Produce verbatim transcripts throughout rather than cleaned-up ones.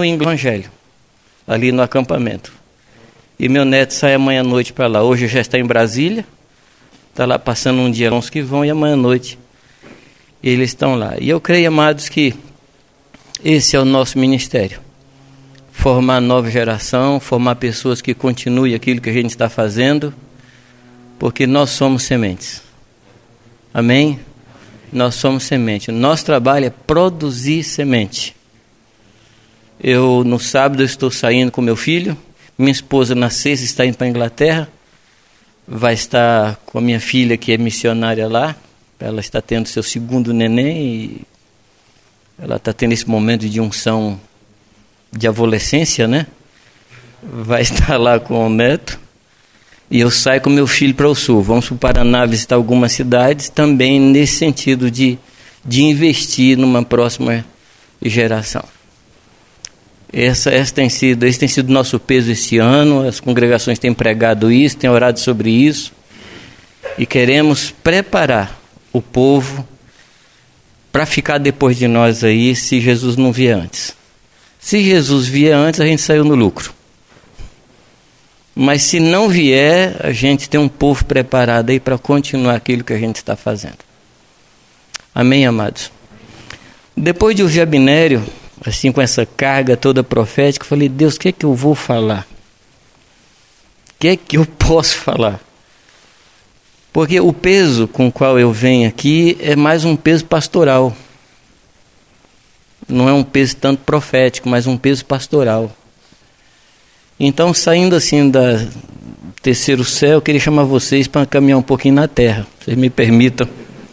no Evangelho, ali no acampamento. E meu neto sai amanhã à noite para lá. Hoje já está em Brasília, está lá passando um dia, uns que vão, e amanhã à noite eles estão lá. E eu creio, amados, que esse é o nosso ministério. Formar nova geração, formar pessoas que continuem aquilo que a gente está fazendo, porque nós somos sementes. Amém? Nós somos semente. Nosso trabalho é produzir semente. Eu, no sábado, eu estou saindo com meu filho. Minha esposa, na sexta, está indo para a Inglaterra. Vai estar com a minha filha, que é missionária lá. Ela está tendo seu segundo neném e ela está tendo esse momento de unção de adolescência, né? Vai estar lá com o neto. E eu saio com meu filho para o sul. Vamos para o Paraná visitar algumas cidades, também nesse sentido de, de investir numa próxima geração. Essa, essa tem sido, esse tem sido o nosso peso esse ano. As congregações têm pregado isso, têm orado sobre isso. E queremos preparar o povo para ficar depois de nós aí, se Jesus não vier antes. Se Jesus vier antes, a gente saiu no lucro. Mas se não vier, a gente tem um povo preparado aí para continuar aquilo que a gente está fazendo. Amém, amados? Depois de ouvir Abinério, assim com essa carga toda profética, eu falei, Deus, o que é que eu vou falar? O que é que eu posso falar? Porque o peso com o qual eu venho aqui é mais um peso pastoral. Não é um peso tanto profético, mas um peso pastoral. Então, saindo assim da terceiro céu, eu queria chamar vocês para caminhar um pouquinho na terra. Vocês me permitam.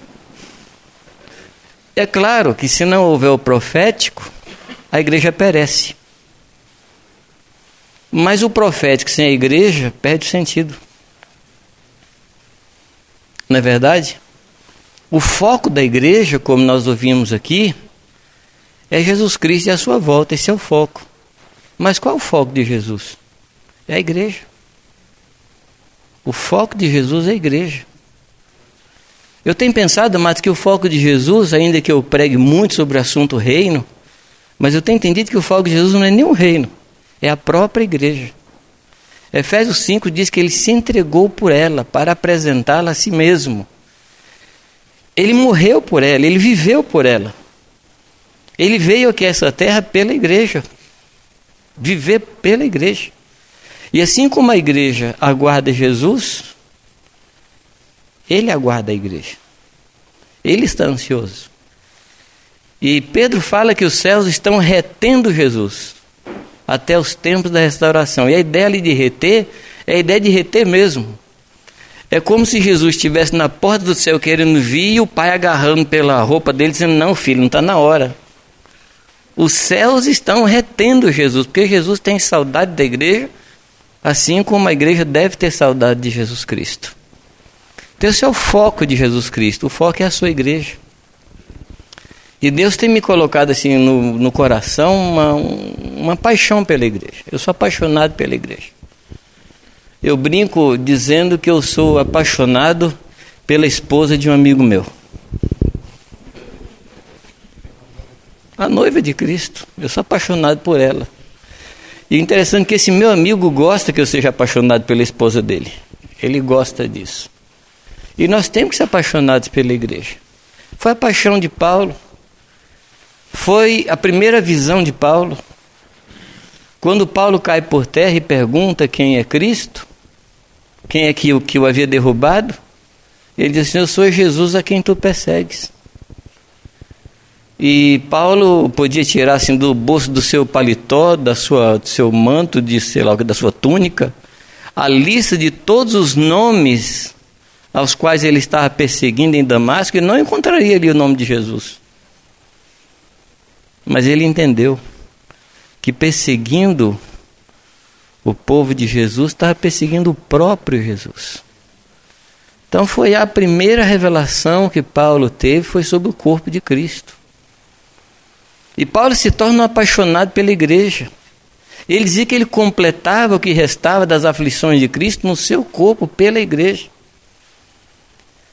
É claro que se não houver o profético, a igreja perece. Mas o profético sem a igreja perde o sentido. Não é verdade? O foco da igreja, como nós ouvimos aqui, é Jesus Cristo e a sua volta. Esse é o foco. Mas qual é o foco de Jesus? É a igreja. O foco de Jesus é a igreja. Eu tenho pensado, mas que o foco de Jesus, ainda que eu pregue muito sobre o assunto reino, mas eu tenho entendido que o foco de Jesus não é nem o reino, é a própria igreja. Efésios cinco diz que ele se entregou por ela para apresentá-la a si mesmo. Ele morreu por ela, ele viveu por ela. Ele veio aqui a essa terra pela igreja. Viver pela igreja. E assim como a igreja aguarda Jesus, ele aguarda a igreja. Ele está ansioso. E Pedro fala que os céus estão retendo Jesus até os tempos da restauração. E a ideia ali de reter é a ideia de reter mesmo. É como se Jesus estivesse na porta do céu querendo vir e o pai agarrando pela roupa dele, dizendo, não filho, não está na hora. Os céus estão retendo Jesus, porque Jesus tem saudade da igreja, assim como a igreja deve ter saudade de Jesus Cristo. Então esse é o foco de Jesus Cristo, o foco é a sua igreja. E Deus tem me colocado assim no, no coração uma, uma paixão pela igreja. Eu sou apaixonado pela igreja. Eu brinco dizendo que eu sou apaixonado pela esposa de um amigo meu. A noiva de Cristo. Eu sou apaixonado por ela. E é interessante que esse meu amigo gosta que eu seja apaixonado pela esposa dele. Ele gosta disso. E nós temos que ser apaixonados pela igreja. Foi a paixão de Paulo. Foi a primeira visão de Paulo. Quando Paulo cai por terra e pergunta quem é Cristo, quem é que o, que o havia derrubado, ele diz assim, eu sou Jesus a quem tu persegues. E Paulo podia tirar assim do bolso do seu paletó, da sua, do seu manto, de, sei lá, da sua túnica, a lista de todos os nomes aos quais ele estava perseguindo em Damasco, e não encontraria ali o nome de Jesus. Mas ele entendeu que perseguindo o povo de Jesus, estava perseguindo o próprio Jesus. Então foi a primeira revelação que Paulo teve, foi sobre o corpo de Cristo. E Paulo se torna um apaixonado pela igreja. Ele dizia que ele completava o que restava das aflições de Cristo no seu corpo, pela igreja.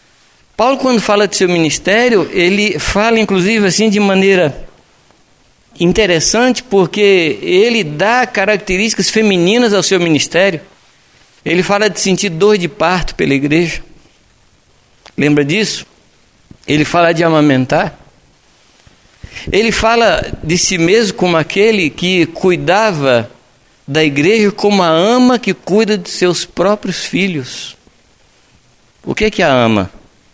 Paulo, quando fala de seu ministério, ele fala inclusive assim de maneira interessante porque ele dá características femininas ao seu ministério. Ele fala de sentir dor de parto pela igreja. Lembra disso? Ele fala de amamentar. Ele fala de si mesmo como aquele que cuidava da igreja como a ama que cuida de seus próprios filhos. O que é que a ama?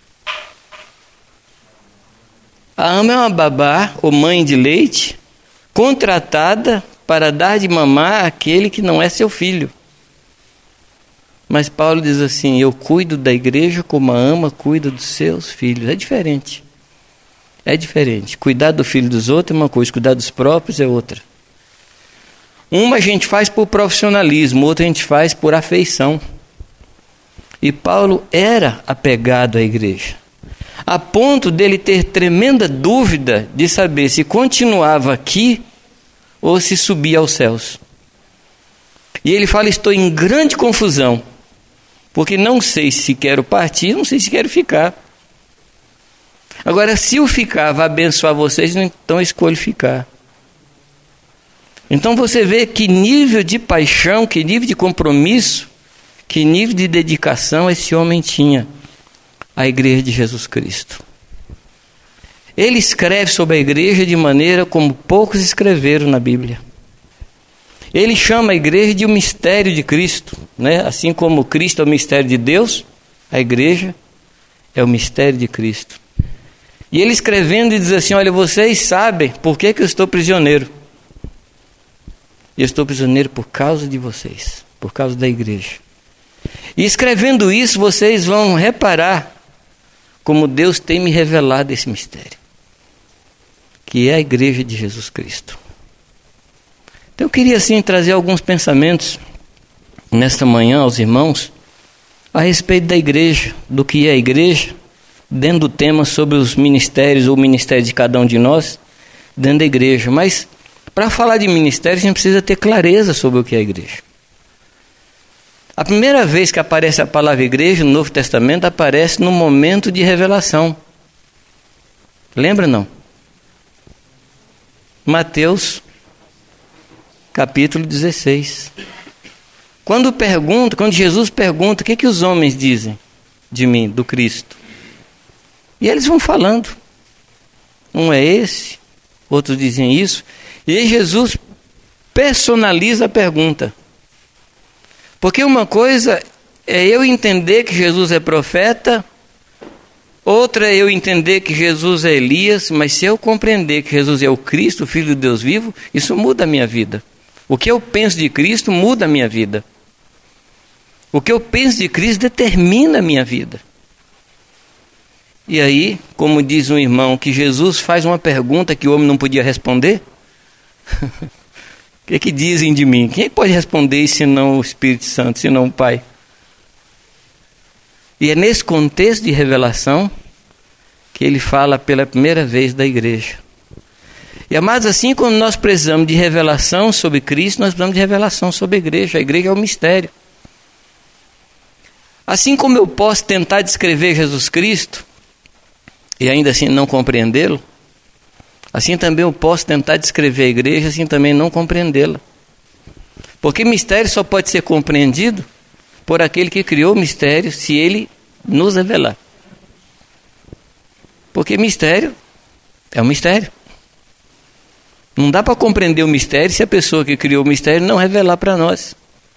A ama é uma babá ou mãe de leite contratada para dar de mamar àquele que não é seu filho. Mas Paulo diz assim: eu cuido da igreja como a ama cuida dos seus filhos. É diferente. É diferente. Cuidar do filho dos outros é uma coisa, cuidar dos próprios é outra. Uma a gente faz por profissionalismo, outra a gente faz por afeição. E Paulo era apegado à igreja, a ponto dele ter tremenda dúvida de saber se continuava aqui ou se subia aos céus. E ele fala: estou em grande confusão, porque não sei se quero partir, não sei se quero ficar. Agora, se eu ficar vai abençoar vocês, então eu escolho ficar. Então você vê que nível de paixão, que nível de compromisso, que nível de dedicação esse homem tinha à igreja de Jesus Cristo. Ele escreve sobre a igreja de maneira como poucos escreveram na Bíblia. Ele chama a igreja de um mistério de Cristo, né? Assim como Cristo é o mistério de Deus, a igreja é o mistério de Cristo. E ele escrevendo diz assim: olha, vocês sabem por que, que eu estou prisioneiro. Eu estou prisioneiro por causa de vocês, por causa da igreja. E escrevendo isso, vocês vão reparar como Deus tem me revelado esse mistério, que é a igreja de Jesus Cristo. Então eu queria assim trazer alguns pensamentos nesta manhã aos irmãos a respeito da igreja, do que é a igreja, dentro do tema sobre os ministérios ou o ministério de cada um de nós, dentro da igreja. Mas para falar de ministério, a gente precisa ter clareza sobre o que é a igreja. A primeira vez que aparece a palavra igreja no Novo Testamento aparece no momento de revelação. Lembra não? Mateus capítulo dezesseis. Quando pergunta, quando Jesus pergunta: o que, que os homens dizem de mim, do Cristo? E eles vão falando. Um é esse, outros dizem isso. E aí Jesus personaliza a pergunta. Porque uma coisa é eu entender que Jesus é profeta, outra é eu entender que Jesus é Elias, mas se eu compreender que Jesus é o Cristo, o Filho de Deus vivo, isso muda a minha vida. O que eu penso de Cristo muda a minha vida. O que eu penso de Cristo determina a minha vida. E aí, como diz um irmão, que Jesus faz uma pergunta que o homem não podia responder. O que, que dizem de mim? Quem pode responder se não o Espírito Santo, se não o Pai? E é nesse contexto de revelação que ele fala pela primeira vez da igreja. E amados, assim como nós precisamos de revelação sobre Cristo, nós precisamos de revelação sobre a igreja. A igreja é um mistério. Assim como eu posso tentar descrever Jesus Cristo e ainda assim não compreendê-lo, assim também eu posso tentar descrever a igreja, assim também não compreendê-la. Porque mistério só pode ser compreendido por aquele que criou o mistério, se ele nos revelar. Porque mistério é um mistério. Não dá para compreender o mistério se a pessoa que criou o mistério não revelar para nós.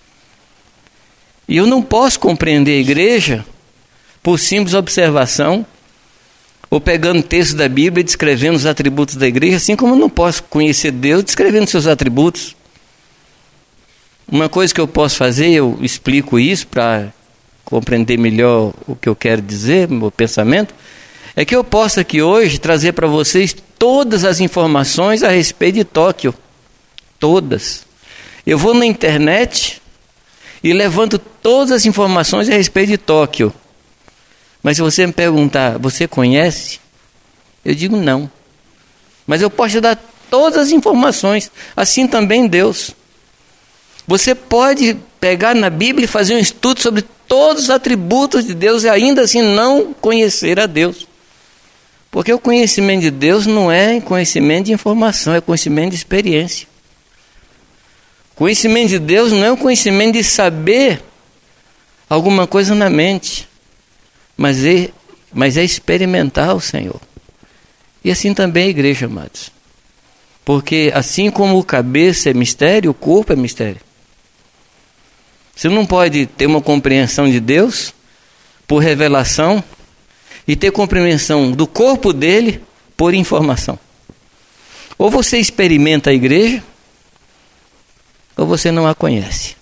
E eu não posso compreender a igreja por simples observação, ou pegando textos da Bíblia e descrevendo os atributos da igreja, assim como eu não posso conhecer Deus descrevendo seus atributos. Uma coisa que eu posso fazer, eu explico isso para compreender melhor o que eu quero dizer, meu pensamento, é que eu posso aqui hoje trazer para vocês todas as informações a respeito de Tóquio. Todas. Eu vou na internet e levanto todas as informações a respeito de Tóquio. Mas se você me perguntar, você conhece? Eu digo não. Mas eu posso te dar todas as informações. Assim também Deus. Você pode pegar na Bíblia e fazer um estudo sobre todos os atributos de Deus e ainda assim não conhecer a Deus. Porque o conhecimento de Deus não é conhecimento de informação, é conhecimento de experiência. Conhecimento de Deus não é o conhecimento de saber alguma coisa na mente, mas é, mas é experimentar o Senhor. E assim também a igreja, amados. Porque assim como o cabeça é mistério, o corpo é mistério. Você não pode ter uma compreensão de Deus por revelação e ter compreensão do corpo dele por informação. Ou você experimenta a igreja, ou você não a conhece.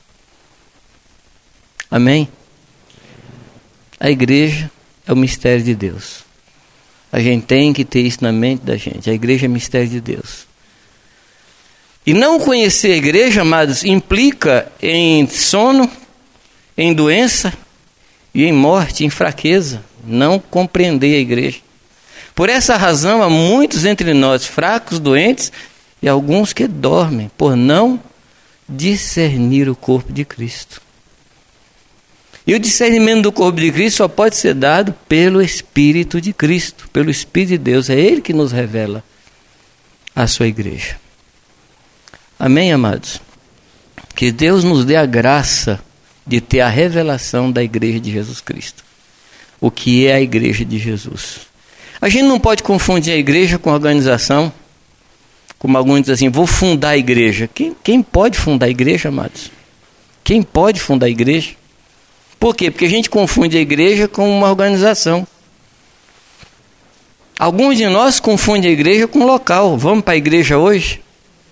Amém? A igreja é o mistério de Deus. A gente tem que ter isso na mente da gente. A igreja é mistério de Deus. E não conhecer a igreja, amados, implica em sono, em doença e em morte, em fraqueza. Não compreender a igreja. Por essa razão, há muitos entre nós fracos, doentes e alguns que dormem, por não discernir o corpo de Cristo. E o discernimento do corpo de Cristo só pode ser dado pelo Espírito de Cristo, pelo Espírito de Deus. É Ele que nos revela a sua igreja. Amém, amados? Que Deus nos dê a graça de ter a revelação da igreja de Jesus Cristo. O que é a igreja de Jesus? A gente não pode confundir a igreja com a organização. Como alguns dizem assim, vou fundar a igreja. Quem, quem pode fundar a igreja, amados? Quem pode fundar a igreja? Por quê? Porque a gente confunde a igreja com uma organização. Alguns de nós confundem a igreja com um local. Vamos para a igreja hoje?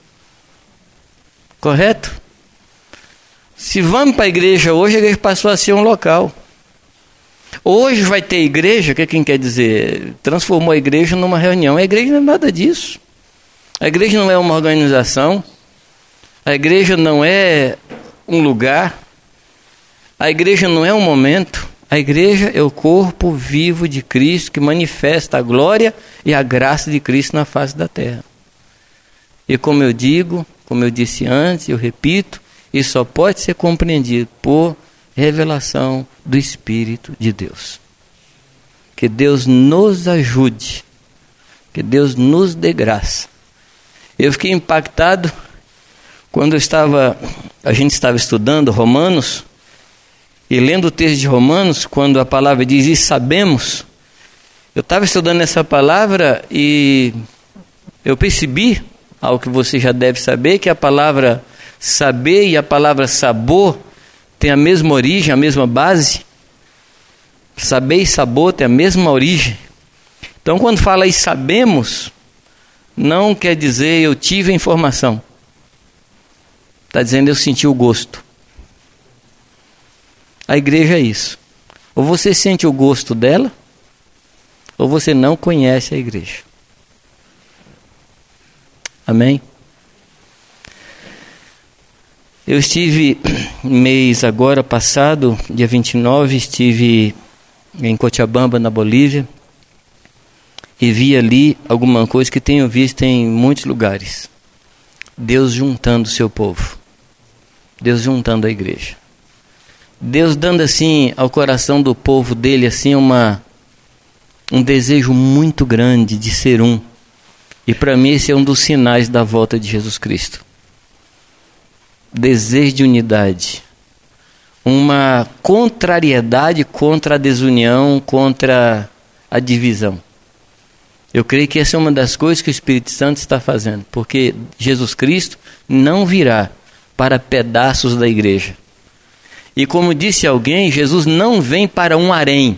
Correto? Se vamos para a igreja hoje, a igreja passou a ser um local. Hoje vai ter igreja, o que quem quer dizer? Transformou a igreja numa reunião. A igreja não é nada disso. A igreja não é uma organização. A igreja não é um lugar. A igreja não é um momento. A igreja é o corpo vivo de Cristo que manifesta a glória e a graça de Cristo na face da terra. E como eu digo, como eu disse antes, eu repito, isso só pode ser compreendido por revelação do Espírito de Deus. Que Deus nos ajude. Que Deus nos dê graça. Eu fiquei impactado quando eu estava, a gente estava estudando Romanos, e lendo o texto de Romanos, quando a palavra diz, e sabemos, eu estava estudando essa palavra e eu percebi, algo que você já deve saber, que a palavra saber e a palavra sabor têm a mesma origem, a mesma base. Saber e sabor têm a mesma origem. Então, quando fala e sabemos, não quer dizer eu tive a informação. Está dizendo eu senti o gosto. A igreja é isso. Ou você sente o gosto dela, ou você não conhece a igreja. Amém? Eu estive, mês agora passado, dia vinte e nove, estive em Cochabamba, na Bolívia, e vi ali alguma coisa que tenho visto em muitos lugares. Deus juntando o seu povo. Deus juntando a igreja. Deus dando assim ao coração do povo dele assim uma, um desejo muito grande de ser um. E para mim esse é um dos sinais da volta de Jesus Cristo. Desejo de unidade. Uma contrariedade contra a desunião, contra a divisão. Eu creio que essa é uma das coisas que o Espírito Santo está fazendo. Porque Jesus Cristo não virá para pedaços da igreja. E como disse alguém, Jesus não vem para um harém.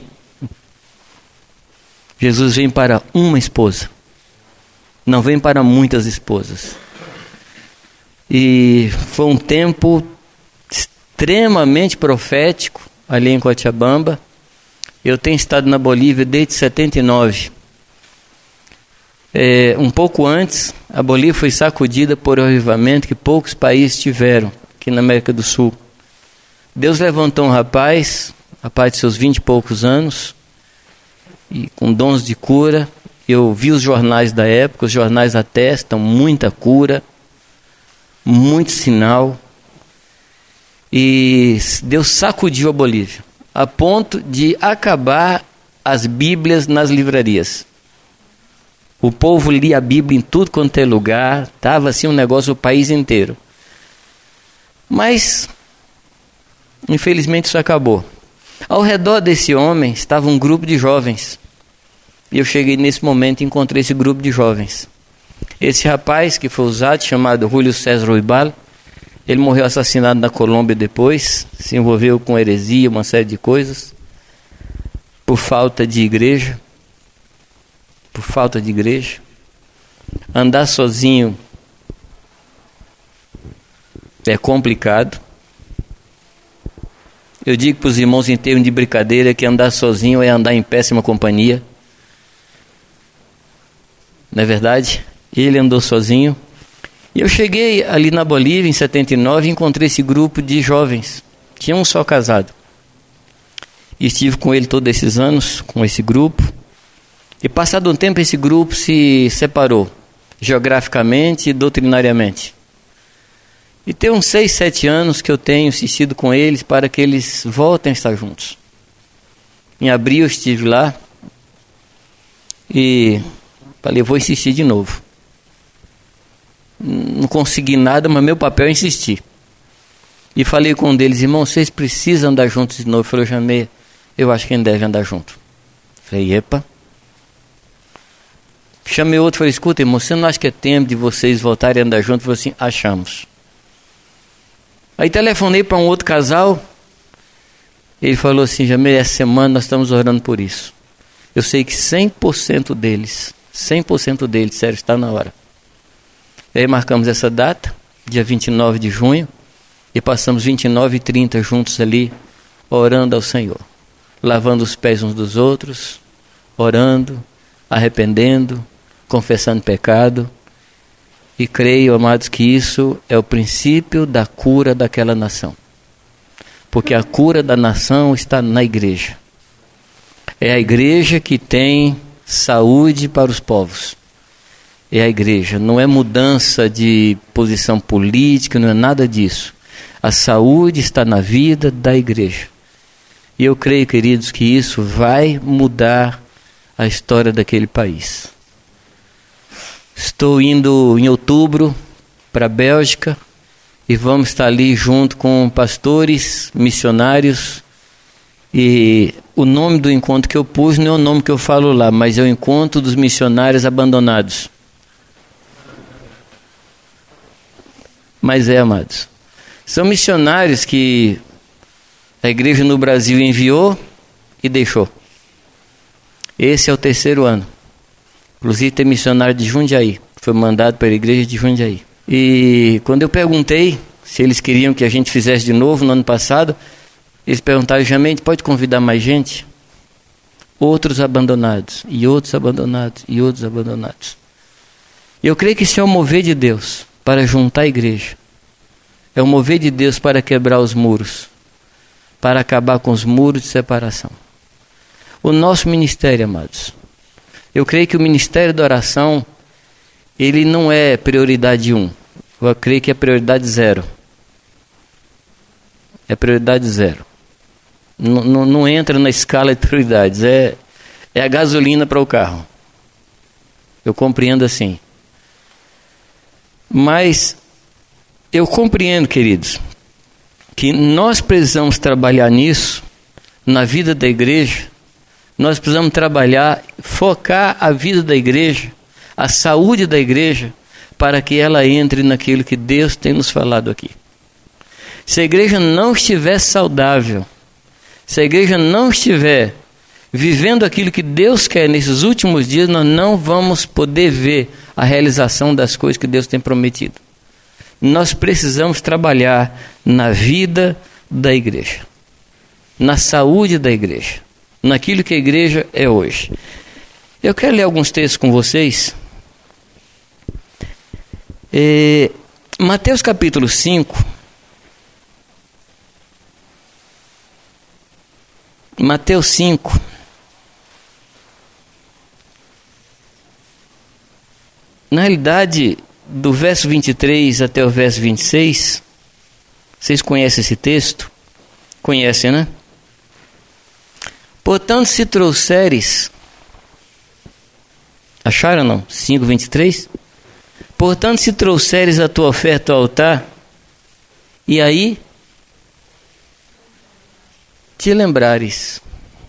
Jesus vem para uma esposa. Não vem para muitas esposas. E foi um tempo extremamente profético ali em Cochabamba. Eu tenho estado na Bolívia desde setenta e nove. É, um pouco antes, a Bolívia foi sacudida por um avivamento que poucos países tiveram aqui na América do Sul. Deus levantou um rapaz, rapaz de seus vinte e poucos anos, e com dons de cura. Eu vi os jornais da época, os jornais atestam muita cura, muito sinal. E Deus sacudiu a Bolívia, a ponto de acabar as Bíblias nas livrarias. O povo lia a Bíblia em tudo quanto é lugar, estava assim um negócio o país inteiro. Mas, infelizmente, isso acabou. Ao redor desse homem estava um grupo de jovens. E eu cheguei nesse momento e encontrei esse grupo de jovens. Esse rapaz que foi usado, chamado Júlio César Ruibal, ele morreu assassinado na Colômbia depois, se envolveu com heresia, uma série de coisas, por falta de igreja. Por falta de igreja. Andar sozinho é complicado. Eu digo para os irmãos em termos de brincadeira que andar sozinho é andar em péssima companhia. Não é verdade? Ele andou sozinho. E eu cheguei ali na Bolívia em setenta e nove e encontrei esse grupo de jovens. Tinha um só casado. E estive com ele todos esses anos, com esse grupo. E passado um tempo esse grupo se separou, geograficamente e doutrinariamente. E tem uns seis, sete anos que eu tenho insistido com eles para que eles voltem a estar juntos. Em abril eu estive lá e falei, eu vou insistir de novo. Não consegui nada, mas meu papel é insistir. E falei com um deles, irmão, vocês precisam andar juntos de novo. Eu falei, Jamei, eu acho que a gente deve andar junto. Falei, epa. Chamei outro e falei, escuta, irmão, você não acha que é tempo de vocês voltarem a andar juntos? Eu falei assim, achamos. Aí telefonei para um outro casal. Ele falou assim, Jamei, essa semana nós estamos orando por isso. Eu sei que cem por cento deles, cem por cento deles, sério, está na hora. E aí marcamos essa data, dia vinte e nove de junho, e passamos vinte e nove e trinta juntos ali, orando ao Senhor. Lavando os pés uns dos outros, orando, arrependendo, confessando pecado. E creio, amados, que isso é o princípio da cura daquela nação. Porque a cura da nação está na igreja. É a igreja que tem saúde para os povos. É a igreja, não é mudança de posição política, não é nada disso. A saúde está na vida da igreja. E eu creio, queridos, que isso vai mudar a história daquele país. Estou indo em outubro para a Bélgica e vamos estar ali junto com pastores, missionários. E o nome do encontro que eu pus não é o nome que eu falo lá, mas é o encontro dos missionários abandonados. Mas é, amados, são missionários que a igreja no Brasil enviou e deixou. Esse é o terceiro ano. Inclusive tem missionário de Jundiaí, foi mandado para a igreja de Jundiaí. E quando eu perguntei se eles queriam que a gente fizesse de novo no ano passado, eles perguntaram, Jamei, pode convidar mais gente? Outros abandonados, e outros abandonados, e outros abandonados. E eu creio que isso é o mover de Deus para juntar a igreja. É o mover de Deus para quebrar os muros, para acabar com os muros de separação. O nosso ministério, amados, eu creio que o ministério da oração, ele não é prioridade um. Eu creio que é prioridade zero. É prioridade zero. Não, não, não entra na escala de prioridades. É, é a gasolina para o carro. Eu compreendo assim. Mas eu compreendo, queridos, que nós precisamos trabalhar nisso, na vida da igreja. Nós precisamos trabalhar, focar a vida da igreja, a saúde da igreja, para que ela entre naquilo que Deus tem nos falado aqui. Se a igreja não estiver saudável, se a igreja não estiver vivendo aquilo que Deus quer nesses últimos dias, nós não vamos poder ver a realização das coisas que Deus tem prometido. Nós precisamos trabalhar na vida da igreja, na saúde da igreja, naquilo que a igreja é hoje. Eu quero ler alguns textos com vocês. É, Mateus capítulo cinco. Mateus cinco. Na realidade, do verso vinte e três até o verso vinte e seis, vocês conhecem esse texto? Conhecem, né? Portanto, se trouxeres Acharam não? cinco, vinte e três. Portanto, se trouxeres a tua oferta ao altar, e aí te lembrares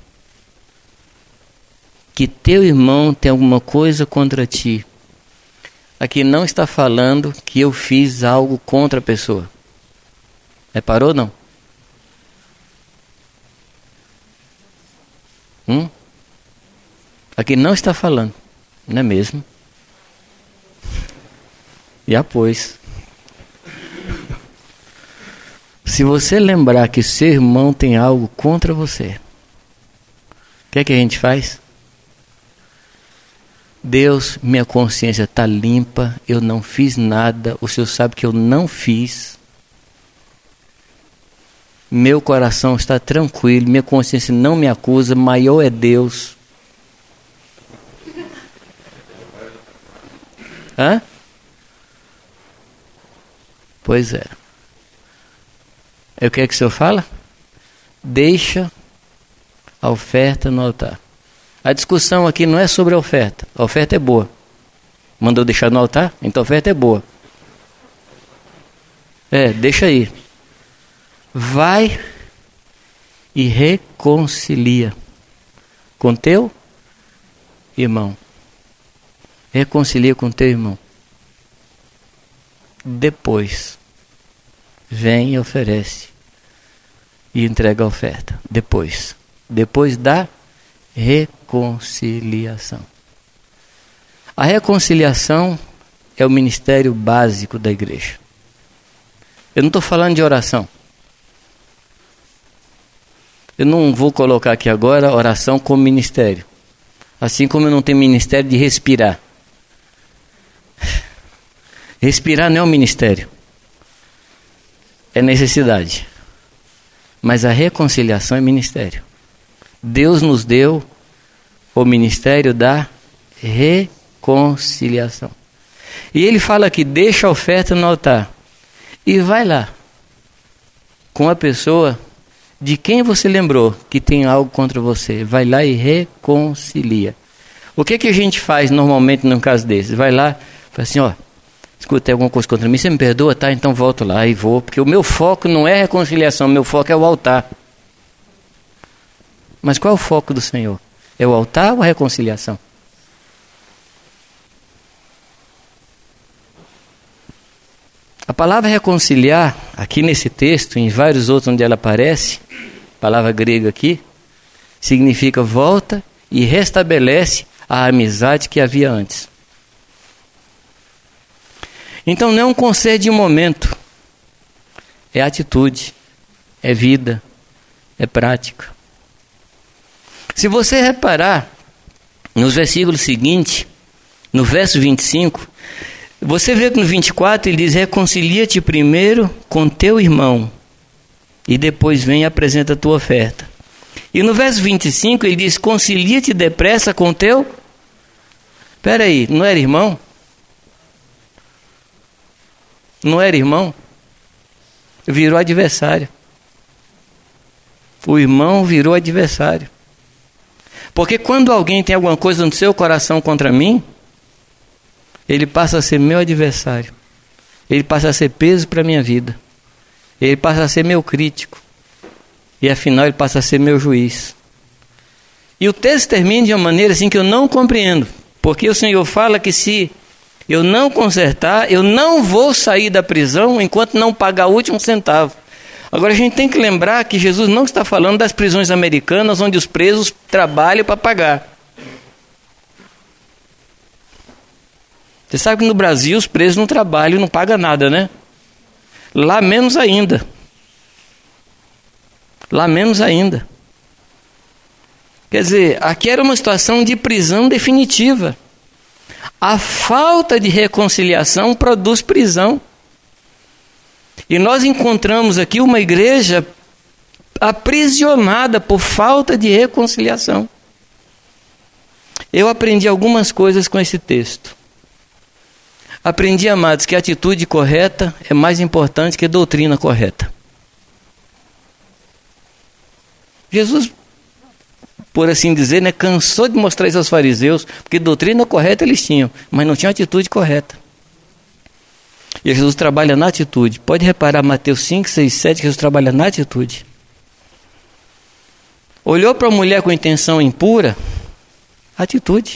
que teu irmão tem alguma coisa contra ti. Aqui não está falando que eu fiz algo contra a pessoa. Reparou ou não? Hum? Aqui não está falando, não é mesmo? E após. Se você lembrar que seu irmão tem algo contra você, o que é que a gente faz? Deus, minha consciência está limpa, eu não fiz nada, o Senhor sabe que eu não fiz. Meu coração está tranquilo, minha consciência não me acusa, maior é Deus. Hã? Pois é. É o que é que o Senhor fala? Deixa a oferta no altar. A discussão aqui não é sobre a oferta. A oferta é boa. Mandou deixar no altar? Então a oferta é boa. É, deixa aí. Vai e reconcilia com teu irmão. Reconcilia com teu irmão. Depois, vem e oferece. E entrega a oferta. Depois. Depois da reconciliação. A reconciliação é o ministério básico da igreja. Eu não estou falando de oração. Eu não vou colocar aqui agora oração como ministério. Assim como eu não tenho ministério de respirar. Respirar não é um ministério. É necessidade. Mas a reconciliação é ministério. Deus nos deu o ministério da reconciliação. E ele fala que deixa a oferta no altar. E vai lá com a pessoa de quem você lembrou que tem algo contra você. Vai lá e reconcilia. O que, que a gente faz normalmente num caso desses? Vai lá e fala assim, ó, escuta, tem alguma coisa contra mim, você me perdoa? Tá, então volto lá e vou. Porque o meu foco não é reconciliação, o meu foco é o altar. Mas qual é o foco do Senhor? É o altar ou a reconciliação? A palavra reconciliar, aqui nesse texto, em vários outros onde ela aparece, palavra grega aqui, significa volta e restabelece a amizade que havia antes. Então não é um conselho de um momento, é atitude, é vida, é prática. Se você reparar nos versículos seguintes, no verso vinte e cinco, você vê que no vinte e quatro ele diz, reconcilia-te primeiro com teu irmão e depois vem e apresenta a tua oferta. E no verso vinte e cinco ele diz, concilia-te depressa com teu... Espera aí, não era irmão? Não era irmão? Virou adversário. O irmão virou adversário. Porque quando alguém tem alguma coisa no seu coração contra mim, ele passa a ser meu adversário. Ele passa a ser peso para a minha vida. Ele passa a ser meu crítico. E afinal ele passa a ser meu juiz. E o texto termina de uma maneira assim que eu não compreendo. Porque o Senhor fala que se eu não consertar, eu não vou sair da prisão enquanto não pagar o último centavo. Agora a gente tem que lembrar que Jesus não está falando das prisões americanas onde os presos trabalham para pagar. Você sabe que no Brasil os presos não trabalham e não pagam nada, né? Lá menos ainda. Lá menos ainda. Quer dizer, aqui era uma situação de prisão definitiva. A falta de reconciliação produz prisão. E nós encontramos aqui uma igreja aprisionada por falta de reconciliação. Eu aprendi algumas coisas com esse texto. Aprendi, amados, que a atitude correta é mais importante que a doutrina correta. Jesus por assim dizer, né, cansou de mostrar isso aos fariseus, porque doutrina correta eles tinham, mas não tinham atitude correta. E Jesus trabalha na atitude. Pode reparar, Mateus cinco, seis, sete, Jesus trabalha na atitude. Olhou para a mulher com intenção impura, atitude.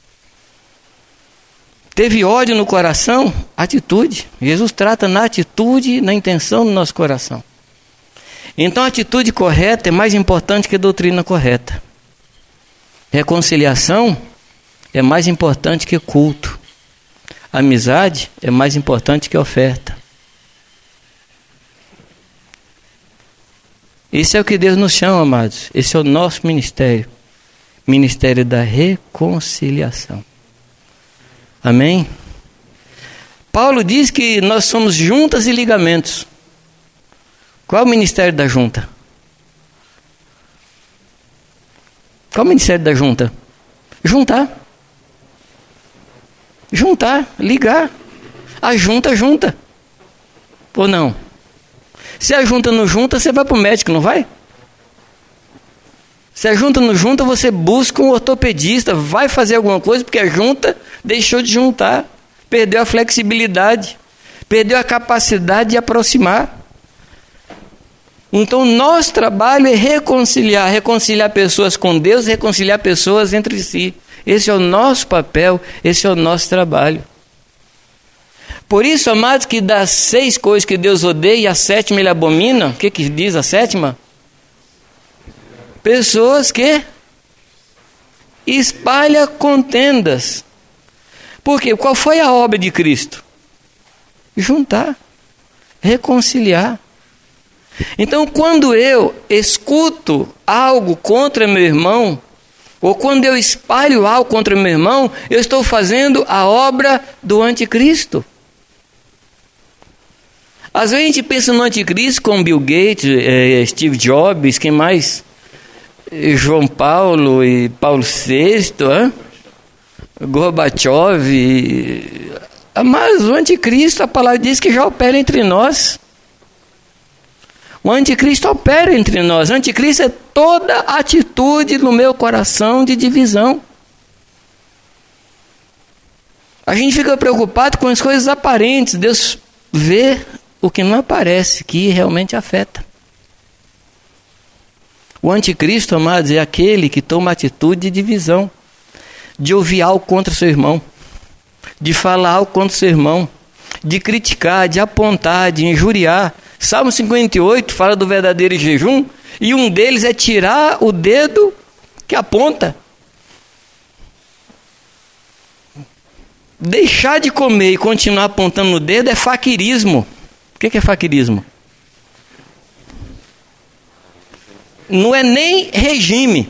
Teve ódio no coração, atitude. Jesus trata na atitude, na intenção do nosso coração. Então a atitude correta é mais importante que a doutrina correta. Reconciliação é mais importante que culto. Amizade é mais importante que oferta. Isso é o que Deus nos chama, amados. Esse é o nosso ministério. Ministério da reconciliação. Amém? Paulo diz que nós somos juntas e ligamentos. Qual é o ministério da junta? Qual é o ministério da junta? Juntar. Juntar, ligar. A junta, junta. Ou não? Se a junta não junta, você vai para o médico, não vai? Se a junta não junta, você busca um ortopedista, vai fazer alguma coisa, porque a junta deixou de juntar, perdeu a flexibilidade, perdeu a capacidade de aproximar. Então, nosso trabalho é reconciliar, reconciliar pessoas com Deus, reconciliar pessoas entre si. Esse é o nosso papel, esse é o nosso trabalho. Por isso, amados, que das seis coisas que Deus odeia, a sétima ele abomina. O que, que diz a sétima? Pessoas que espalham contendas. Por quê? Qual foi a obra de Cristo? Juntar, reconciliar. Então, quando eu escuto algo contra meu irmão, ou quando eu espalho algo contra meu irmão, eu estou fazendo a obra do anticristo. Às vezes a gente pensa no anticristo com Bill Gates, eh, Steve Jobs, quem mais? João Paulo e Paulo sexto, hein? Gorbachev. E... Mas o anticristo, a palavra diz que já opera entre nós. O anticristo opera entre nós. O anticristo é toda atitude no meu coração de divisão. A gente fica preocupado com as coisas aparentes. Deus vê o que não aparece, que realmente afeta. O anticristo, amados, é aquele que toma atitude de divisão, de ouvir algo contra seu irmão, de falar algo contra seu irmão, de criticar, de apontar, de injuriar. Salmo cinquenta e oito fala do verdadeiro jejum, e um deles é tirar o dedo que aponta. Deixar de comer e continuar apontando no dedo é faquirismo. O que é faquirismo? Não é nem regime.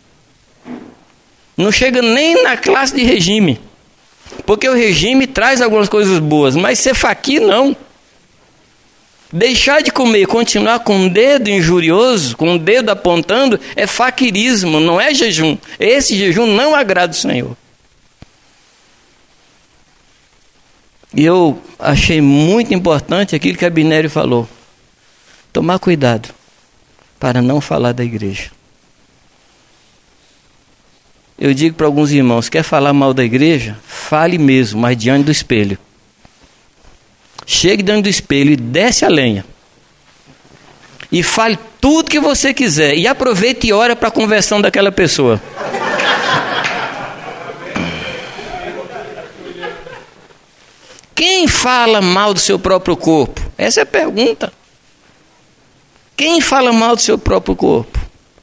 Não chega nem na classe de regime. Porque o regime traz algumas coisas boas, mas ser faqui não. Deixar de comer e continuar com o dedo injurioso, com o dedo apontando, é faquirismo, não é jejum. Esse jejum não agrada o Senhor. E eu achei muito importante aquilo que a Binério falou. Tomar cuidado para não falar da igreja. Eu digo para alguns irmãos, quer falar mal da igreja? Fale mesmo, mas diante do espelho. Chegue diante do espelho e desce a lenha. E fale tudo que você quiser. E aproveite e ore para a conversão daquela pessoa. Quem fala mal do seu próprio corpo? Essa é a pergunta. Quem fala mal do seu próprio corpo?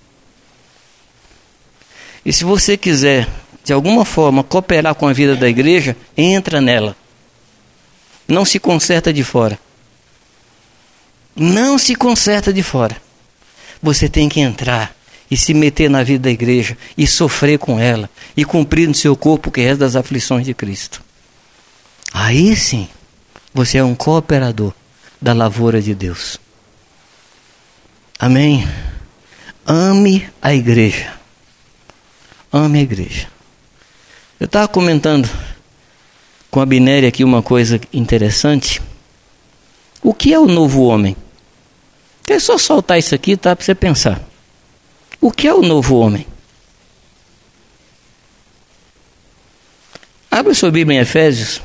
E se você quiser, de alguma forma, cooperar com a vida da igreja, entra nela. Não se conserta de fora. Não se conserta de fora. Você tem que entrar e se meter na vida da igreja e sofrer com ela e cumprir no seu corpo o que é das aflições de Cristo. Aí sim, você é um cooperador da lavoura de Deus. Amém? Ame a igreja. Ame a igreja. Eu estava comentando com a Binéria aqui uma coisa interessante. O que é o novo homem? É só soltar isso aqui, tá? Para você pensar. O que é o novo homem? Abra sua Bíblia em Efésios.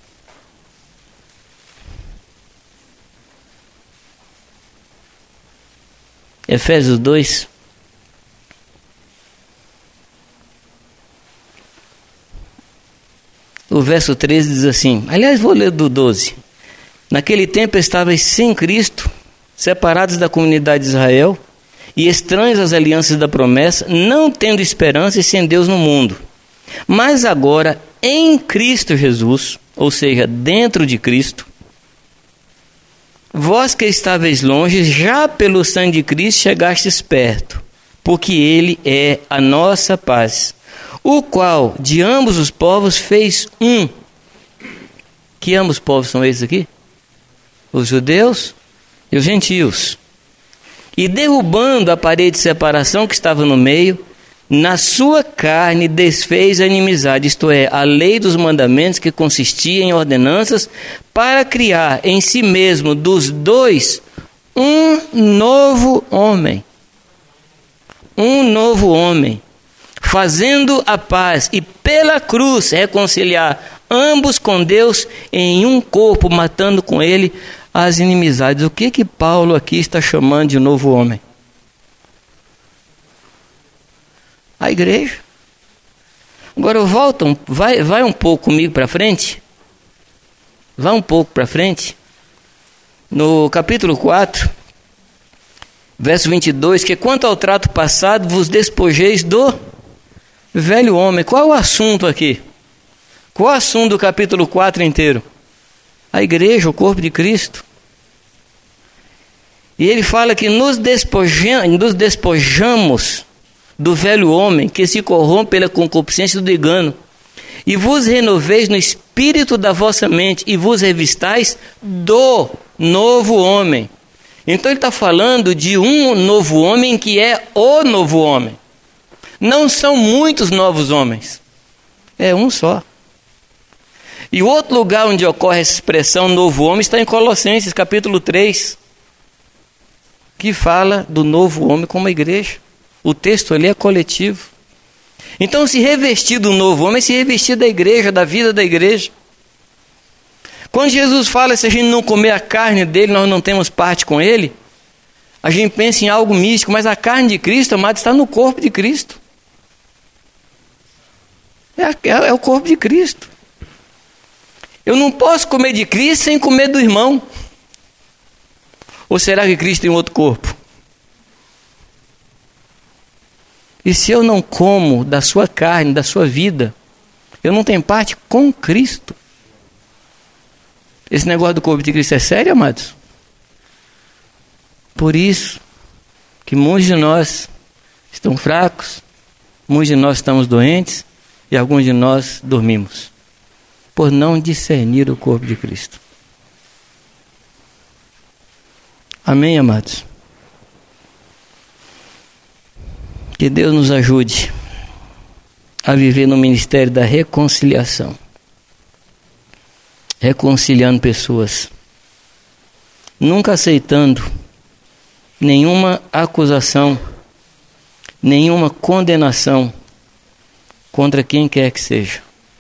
Efésios dois. O verso treze diz assim, aliás, vou ler do doze. Naquele tempo estáveis sem Cristo, separados da comunidade de Israel e estranhos às alianças da promessa, não tendo esperança e sem Deus no mundo. Mas agora, em Cristo Jesus, ou seja, dentro de Cristo, vós que estáveis longe, já pelo sangue de Cristo chegastes perto, porque Ele é a nossa paz, o qual de ambos os povos fez um. Que ambos os povos são esses aqui? Os judeus e os gentios. E derrubando a parede de separação que estava no meio, na sua carne desfez a inimizade, isto é, a lei dos mandamentos que consistia em ordenanças, para criar em si mesmo dos dois um novo homem. Um novo homem, fazendo a paz e pela cruz reconciliar ambos com Deus em um corpo, matando com ele as inimizades. O que que Paulo aqui está chamando de novo homem? A igreja. Agora volta, vai, vai um pouco comigo para frente. Vai um pouco para frente. No capítulo quatro, verso vinte e dois, que quanto ao trato passado vos despojeis do velho homem. Qual é o assunto aqui? Qual é o assunto do capítulo quatro inteiro? A igreja, o corpo de Cristo. E ele fala que nos, despoja, nos despojamos do velho homem que se corrompe pela concupiscência do engano, e vos renoveis no espírito da vossa mente, e vos revistais do novo homem. Então ele está falando de um novo homem que é o novo homem. Não são muitos novos homens, é um só. E o outro lugar onde ocorre essa expressão novo homem está em Colossenses capítulo três, que fala do novo homem como a igreja. O texto ali é coletivo. Então, se revestir do novo homem é se revestir da igreja, da vida da igreja. Quando Jesus fala, se a gente não comer a carne dele, nós não temos parte com ele, a gente pensa em algo místico, mas a carne de Cristo, amado, está no corpo de Cristo. É, é, é o corpo de Cristo. Eu não posso comer de Cristo sem comer do irmão. Ou será que Cristo tem outro corpo? E se eu não como da sua carne, da sua vida, eu não tenho parte com Cristo. Esse negócio do corpo de Cristo é sério, amados? Por isso que muitos de nós estão fracos, muitos de nós estamos doentes e alguns de nós dormimos, por não discernir o corpo de Cristo. Amém, amados? Que Deus nos ajude a viver no ministério da reconciliação, reconciliando pessoas, nunca aceitando nenhuma acusação, nenhuma condenação contra quem quer que seja.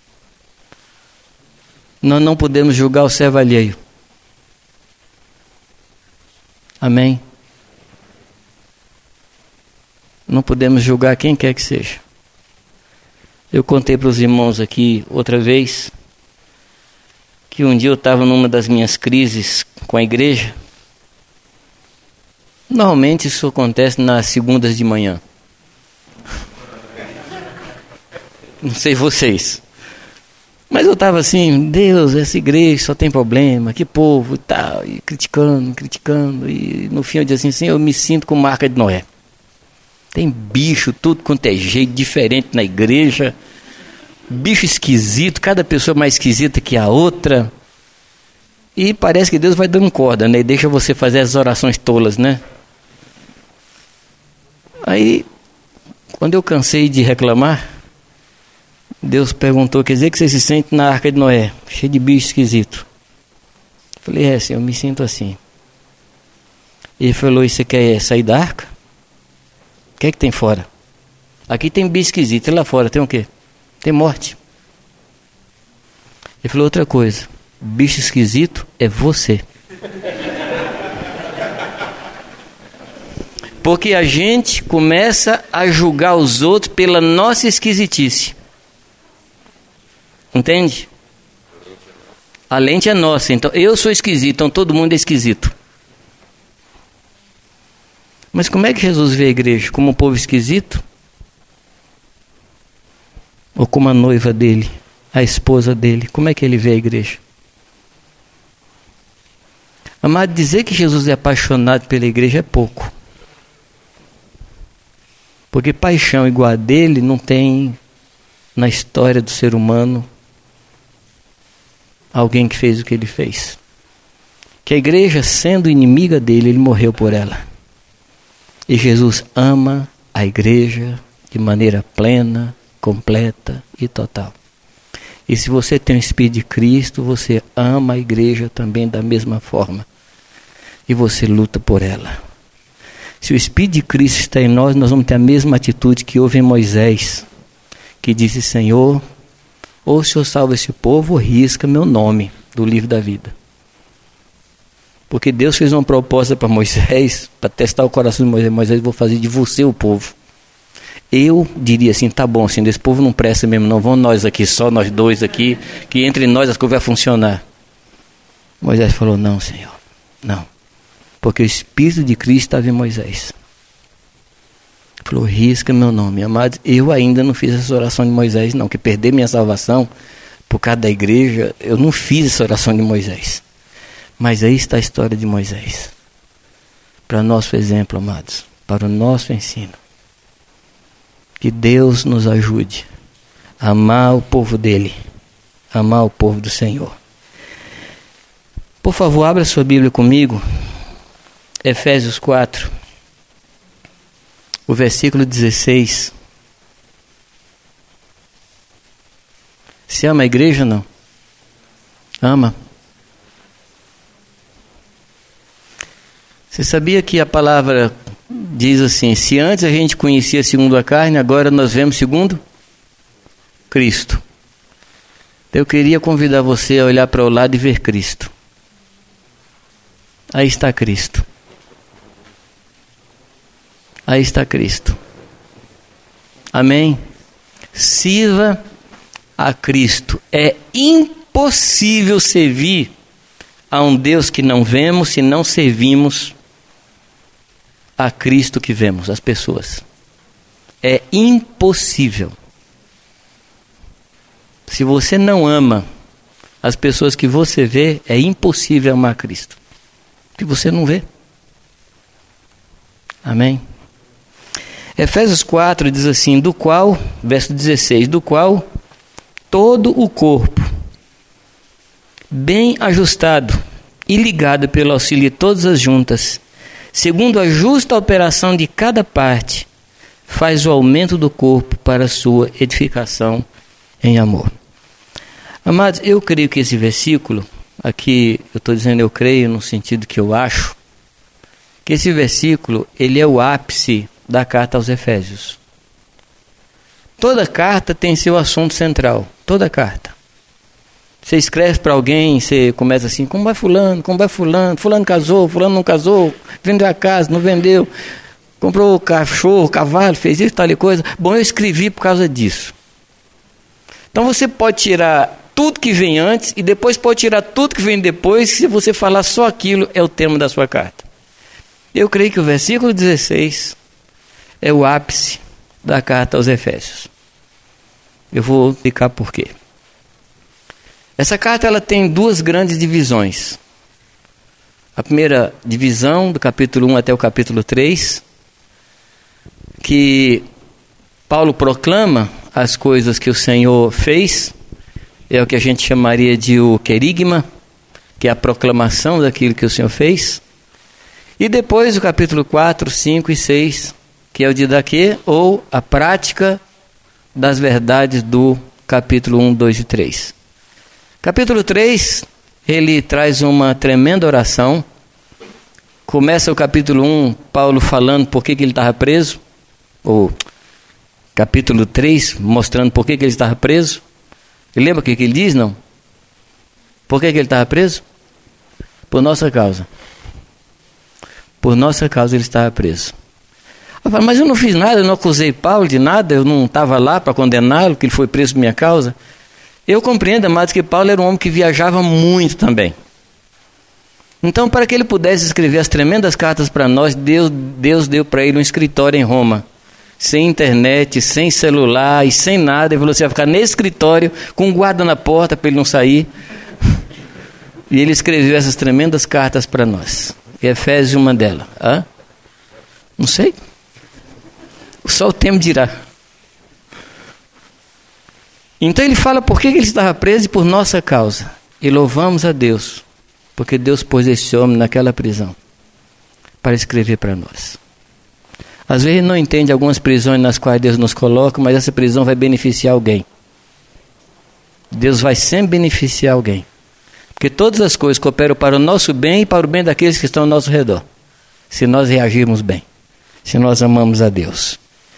Nós não podemos julgar o servo alheio. Amém? Não podemos julgar quem quer que seja. Eu contei para os irmãos aqui outra vez que um dia eu estava numa das minhas crises com a igreja. Normalmente isso acontece nas segundas de manhã. Não sei vocês. Mas eu estava assim, Deus, essa igreja só tem problema, que povo e tal, e criticando, criticando. E no fim eu disse assim, eu me sinto com marca de Noé. Tem bicho, tudo quanto é jeito, diferente na igreja. Bicho esquisito, cada pessoa mais esquisita que a outra. E parece que Deus vai dando corda, né? E deixa você fazer as orações tolas, né? Aí, quando eu cansei de reclamar, Deus perguntou, quer dizer que você se sente na arca de Noé, cheio de bicho esquisito? Eu falei, é, Senhor, eu me sinto assim. Ele falou, e você quer sair da arca? O que é que tem fora? Aqui tem bicho esquisito, e lá fora tem o quê? Tem morte. Ele falou outra coisa: o bicho esquisito é você. Porque a gente começa a julgar os outros pela nossa esquisitice. Entende? A lente é nossa, então eu sou esquisito, então todo mundo é esquisito. Mas como é que Jesus vê a igreja? Como um povo esquisito? Ou como a noiva dele, a esposa dele? Como é que ele vê a igreja? Amado, dizer que Jesus é apaixonado pela igreja é pouco. Porque paixão igual a dele não tem na história do ser humano alguém que fez o que ele fez. Que a igreja, sendo inimiga dele, ele morreu por ela. E Jesus ama a igreja de maneira plena, completa e total. E se você tem o Espírito de Cristo, você ama a igreja também da mesma forma. E você luta por ela. Se o Espírito de Cristo está em nós, nós vamos ter a mesma atitude que houve em Moisés, que disse: Senhor, ou o Senhor salva esse povo, ou risca meu nome do livro da vida. Porque Deus fez uma proposta para Moisés, para testar o coração de Moisés. Moisés, vou fazer de você o povo. Eu diria assim: tá bom, assim, desse povo não presta mesmo, não. Vamos nós aqui, só nós dois aqui, que entre nós as coisas vão funcionar. Moisés falou: não, Senhor, não. Porque o Espírito de Cristo estava em Moisés. Falou: risca meu nome. Amados, eu ainda não fiz essa oração de Moisés, não. Que perder minha salvação por causa da igreja, eu não fiz essa oração de Moisés. Mas aí está a história de Moisés. Para nosso exemplo, amados. Para o nosso ensino. Que Deus nos ajude a amar o povo dele. Amar o povo do Senhor. Por favor, abra sua Bíblia comigo. Efésios quatro, o versículo dezesseis. Você ama a igreja ou não? Ama. Você sabia que a palavra diz assim: se antes a gente conhecia segundo a carne, agora nós vemos segundo Cristo. Eu queria convidar você a olhar para o lado e ver Cristo. Aí está Cristo. Aí está Cristo. Amém? Sirva a Cristo. É impossível servir a um Deus que não vemos se não servimos a Cristo que vemos, as pessoas. É impossível. Se você não ama as pessoas que você vê, é impossível amar a Cristo. Que você não vê. Amém? Efésios quatro diz assim: do qual, verso dezesseis, do qual todo o corpo, bem ajustado e ligado pelo auxílio de todas as juntas, segundo a justa operação de cada parte, faz o aumento do corpo para a sua edificação em amor. Amados, eu creio que esse versículo, aqui eu estou dizendo eu creio no sentido que eu acho, que esse versículo, ele é o ápice da carta aos Efésios. Toda carta tem seu assunto central. Toda carta. Você escreve para alguém, você começa assim: como vai fulano, como vai fulano, fulano casou, fulano não casou, vendeu a casa, não vendeu, comprou cachorro, cavalo, fez isso, tal e coisa. Bom, eu escrevi por causa disso. Então você pode tirar tudo que vem antes e depois pode tirar tudo que vem depois, se você falar só aquilo é o tema da sua carta. Eu creio que o versículo dezesseis é o ápice da carta aos Efésios. Eu vou explicar por quê. Essa carta ela tem duas grandes divisões. A primeira divisão, do capítulo um até o capítulo três, que Paulo proclama as coisas que o Senhor fez, é o que a gente chamaria de o querigma, que é a proclamação daquilo que o Senhor fez. E depois o capítulo quatro, cinco e seis, que é o didaquê, ou a prática das verdades do capítulo um, dois e três. Capítulo três, ele traz uma tremenda oração. Começa o capítulo um, Paulo falando por que, que ele estava preso, ou capítulo três, mostrando por que, que ele estava preso. E lembra o que, que ele diz, não? Por que, que ele estava preso? Por nossa causa. Por nossa causa ele estava preso. Eu falo, mas eu não fiz nada, eu não acusei Paulo de nada, eu não estava lá para condená-lo, que ele foi preso por minha causa. Eu compreendo, amados, que Paulo era um homem que viajava muito também. Então, para que ele pudesse escrever as tremendas cartas para nós, Deus, Deus deu para ele um escritório em Roma. Sem internet, sem celular e sem nada. Ele falou assim, vai ficar nesse escritório com um guarda na porta para ele não sair. E ele escreveu essas tremendas cartas para nós. E Efésios uma delas. Hã? Não sei. Só o tempo dirá. Então ele fala por que ele estava preso e por nossa causa. E louvamos a Deus, porque Deus pôs esse homem naquela prisão para escrever para nós. Às vezes não entende algumas prisões nas quais Deus nos coloca, mas essa prisão vai beneficiar alguém. Deus vai sempre beneficiar alguém. Porque todas as coisas cooperam para o nosso bem e para o bem daqueles que estão ao nosso redor. Se nós reagirmos bem. Se nós amamos a Deus.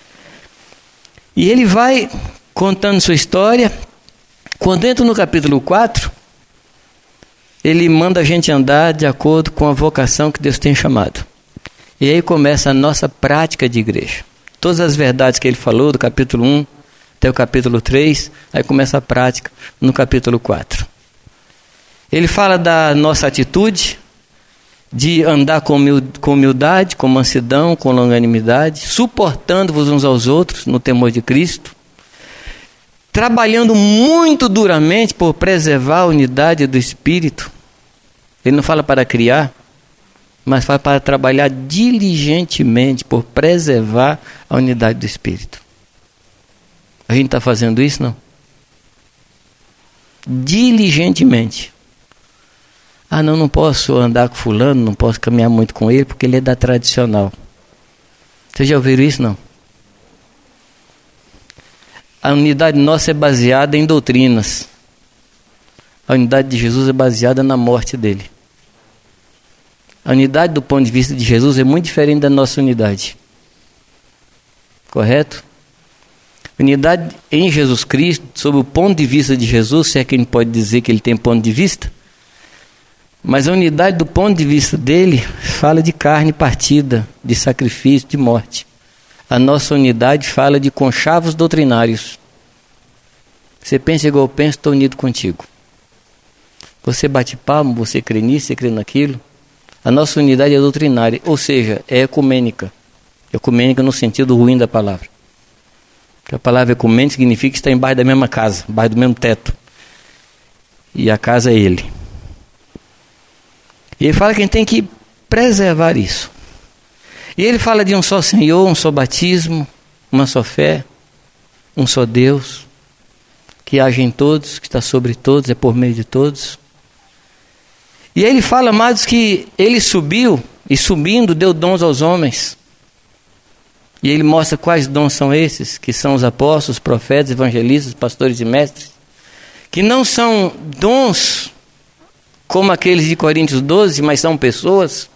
E ele vai contando sua história. Quando entra no capítulo quatro, ele manda a gente andar de acordo com a vocação que Deus tem chamado. E aí começa a nossa prática de igreja. Todas as verdades que ele falou, do capítulo um até o capítulo três, aí começa a prática no capítulo quatro. Ele fala da nossa atitude, de andar com humildade, com mansidão, com longanimidade, suportando-vos uns aos outros no temor de Cristo, trabalhando muito duramente por preservar a unidade do Espírito. Ele não fala para criar, mas fala para trabalhar diligentemente por preservar a unidade do Espírito. A gente está fazendo isso, não? Diligentemente. Ah, não, não posso andar com fulano, não posso caminhar muito com ele, porque ele é da tradicional. Vocês já ouviram isso, não? A unidade nossa é baseada em doutrinas. A unidade de Jesus é baseada na morte dele. A unidade do ponto de vista de Jesus é muito diferente da nossa unidade. Correto? Unidade em Jesus Cristo, sob o ponto de vista de Jesus, se é que a gente pode dizer que ele tem ponto de vista, mas a unidade do ponto de vista dele fala de carne partida, de sacrifício, de morte. A nossa unidade fala de conchavos doutrinários. Você pensa igual eu penso, estou unido contigo. Você bate palmo, você crê nisso, você crê naquilo. A nossa unidade é doutrinária, ou seja, é ecumênica. Ecumênica no sentido ruim da palavra. Porque a palavra ecumênica significa estar embaixo da mesma casa, embaixo do mesmo teto. E a casa é ele. E ele fala que a gente tem que preservar isso. E ele fala de um só Senhor, um só batismo, uma só fé, um só Deus, que age em todos, que está sobre todos, é por meio de todos. E aí ele fala, amados, que ele subiu, e subindo deu dons aos homens. E ele mostra quais dons são esses, que são os apóstolos, profetas, evangelistas, pastores e mestres, que não são dons como aqueles de Coríntios doze, mas são pessoas,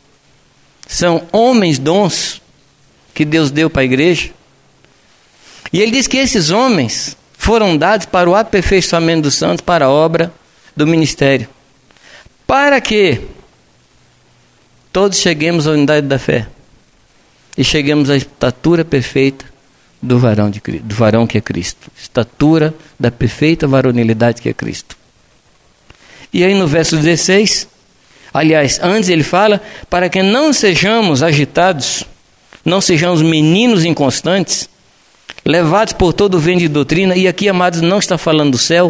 são homens dons que Deus deu para a igreja. E ele diz que esses homens foram dados para o aperfeiçoamento dos santos, para a obra do ministério, para que todos cheguemos à unidade da fé e cheguemos à estatura perfeita do varão, de, do varão que é Cristo, estatura da perfeita varonilidade que é Cristo. E aí no verso dezesseis, aliás, antes ele fala, para que não sejamos agitados, não sejamos meninos inconstantes, levados por todo o vento de doutrina. E aqui, amados, não está falando do céu,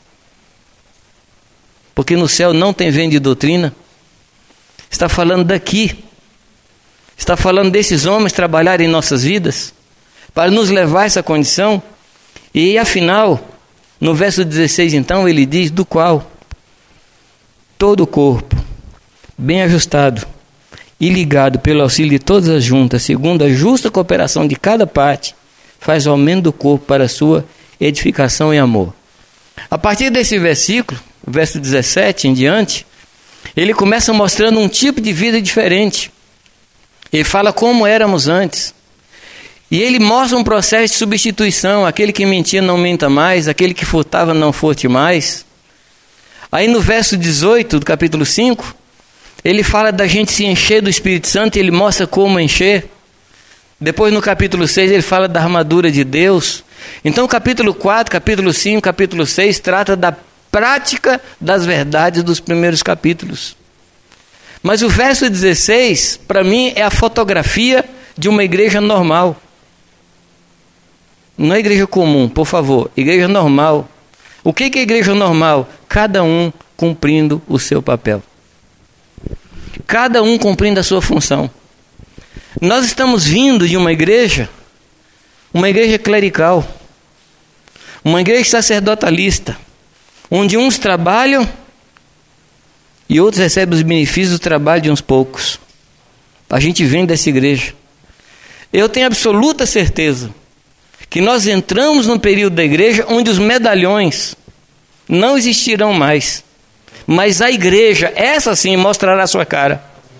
porque no céu não tem vento de doutrina. Está falando daqui, está falando desses homens trabalharem em nossas vidas, para nos levar a essa condição. E afinal, no verso dezesseis então, ele diz, do qual todo o corpo, bem ajustado e ligado pelo auxílio de todas as juntas, segundo a justa cooperação de cada parte, faz o aumento do corpo para a sua edificação e amor. A partir desse versículo, verso dezessete em diante, ele começa mostrando um tipo de vida diferente. Ele fala como éramos antes. E ele mostra um processo de substituição. Aquele que mentia não minta mais, aquele que furtava não furte mais. Aí no verso dezoito do capítulo cinco, ele fala da gente se encher do Espírito Santo e ele mostra como encher. Depois no capítulo seis ele fala da armadura de Deus. Então capítulo quatro, capítulo cinco, capítulo seis trata da prática das verdades dos primeiros capítulos. Mas o verso dezesseis, para mim, é a fotografia de uma igreja normal. Não é igreja comum, por favor, igreja normal. O que é igreja normal? Cada um cumprindo o seu papel. Cada um cumprindo a sua função. Nós estamos vindo de uma igreja, uma igreja clerical, uma igreja sacerdotalista, onde uns trabalham e outros recebem os benefícios do trabalho de uns poucos. A gente vem dessa igreja. Eu tenho absoluta certeza que nós entramos num período da igreja onde os medalhões não existirão mais. Mas a igreja, essa sim, mostrará a sua cara.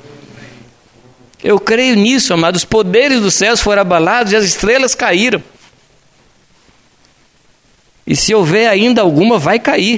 Eu creio nisso, amados. Os poderes dos céus foram abalados e as estrelas caíram. E se houver ainda alguma, vai cair.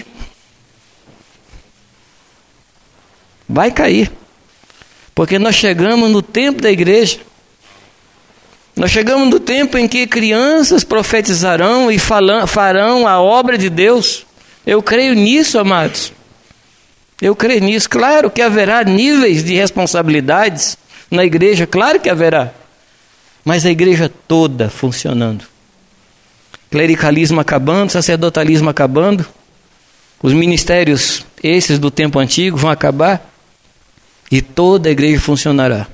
Vai cair. Porque nós chegamos no tempo da igreja. Nós chegamos no tempo em que crianças profetizarão e falam, farão a obra de Deus. Eu creio nisso, amados. Eu creio nisso. Claro que haverá níveis de responsabilidades na igreja, claro que haverá. Mas a igreja toda funcionando. Clericalismo acabando, sacerdotalismo acabando. Os ministérios, esses do tempo antigo, vão acabar. E toda a igreja funcionará.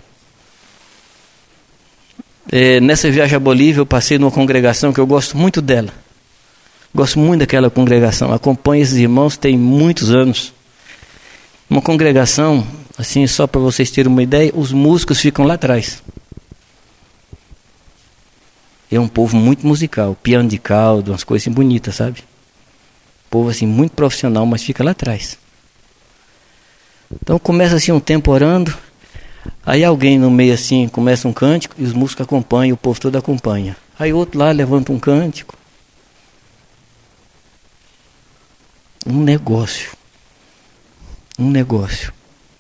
É, nessa viagem à Bolívia eu passei numa congregação que eu gosto muito dela. Gosto muito daquela congregação. Acompanho esses irmãos tem muitos anos. Uma congregação, assim, só para vocês terem uma ideia, os músicos ficam lá atrás. É um povo muito musical, piano de caldo, umas coisas assim bonitas, sabe? Povo assim muito profissional, mas fica lá atrás. Então começa assim um tempo orando. Aí alguém no meio assim começa um cântico e os músicos acompanham, o povo todo acompanha. Aí outro lá levanta um cântico. Um negócio. Um negócio.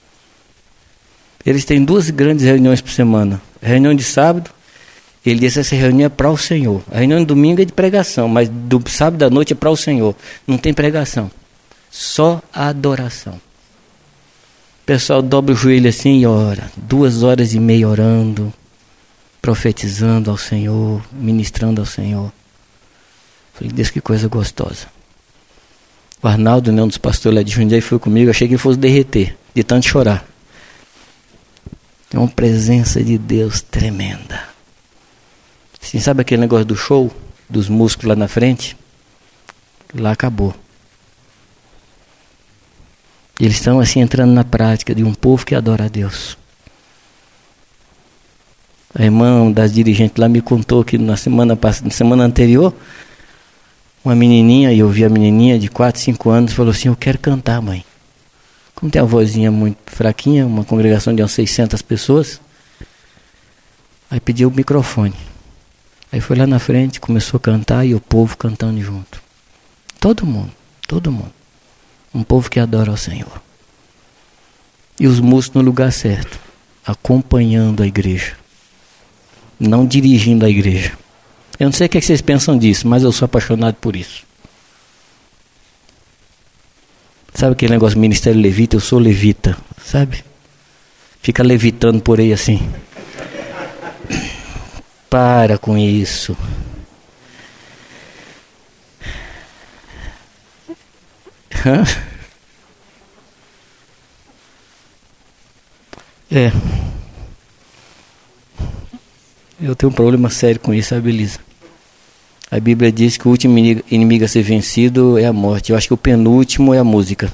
Eles têm duas grandes reuniões por semana. A reunião de sábado, ele disse que essa reunião é para o Senhor. A reunião de domingo é de pregação, mas do sábado à noite é para o Senhor. Não tem pregação. Só adoração. O pessoal dobra o joelho assim e ora. Duas horas e meia orando, profetizando ao Senhor, ministrando ao Senhor. Falei, Deus, que coisa gostosa. O Arnaldo, né, um dos pastores lá de Jundiaí, foi comigo. Achei que ele fosse derreter, de tanto chorar. É uma presença de Deus tremenda. Assim, sabe aquele negócio do show? Dos músicos lá na frente? Lá acabou. Eles estão assim entrando na prática de um povo que adora a Deus. A irmã das dirigentes lá me contou que na semana, na semana anterior, uma menininha, e eu vi a menininha de quatro, cinco anos, falou assim, eu quero cantar, mãe. Como tem uma vozinha muito fraquinha, uma congregação de umas seiscentas pessoas, aí pediu o microfone. Aí foi lá na frente, começou a cantar e o povo cantando junto. Todo mundo, todo mundo. Um povo que adora ao Senhor. E os músicos no lugar certo, acompanhando a igreja, não dirigindo a igreja. Eu não sei o que vocês pensam disso, mas eu sou apaixonado por isso. Sabe aquele negócio ministério levita? Eu sou levita, sabe? Fica levitando por aí assim. Para com isso. Hã? É. Eu tenho um problema sério com isso, sabe, Elisa? A Bíblia diz que o último inimigo a ser vencido é a morte. Eu acho que o penúltimo é a música.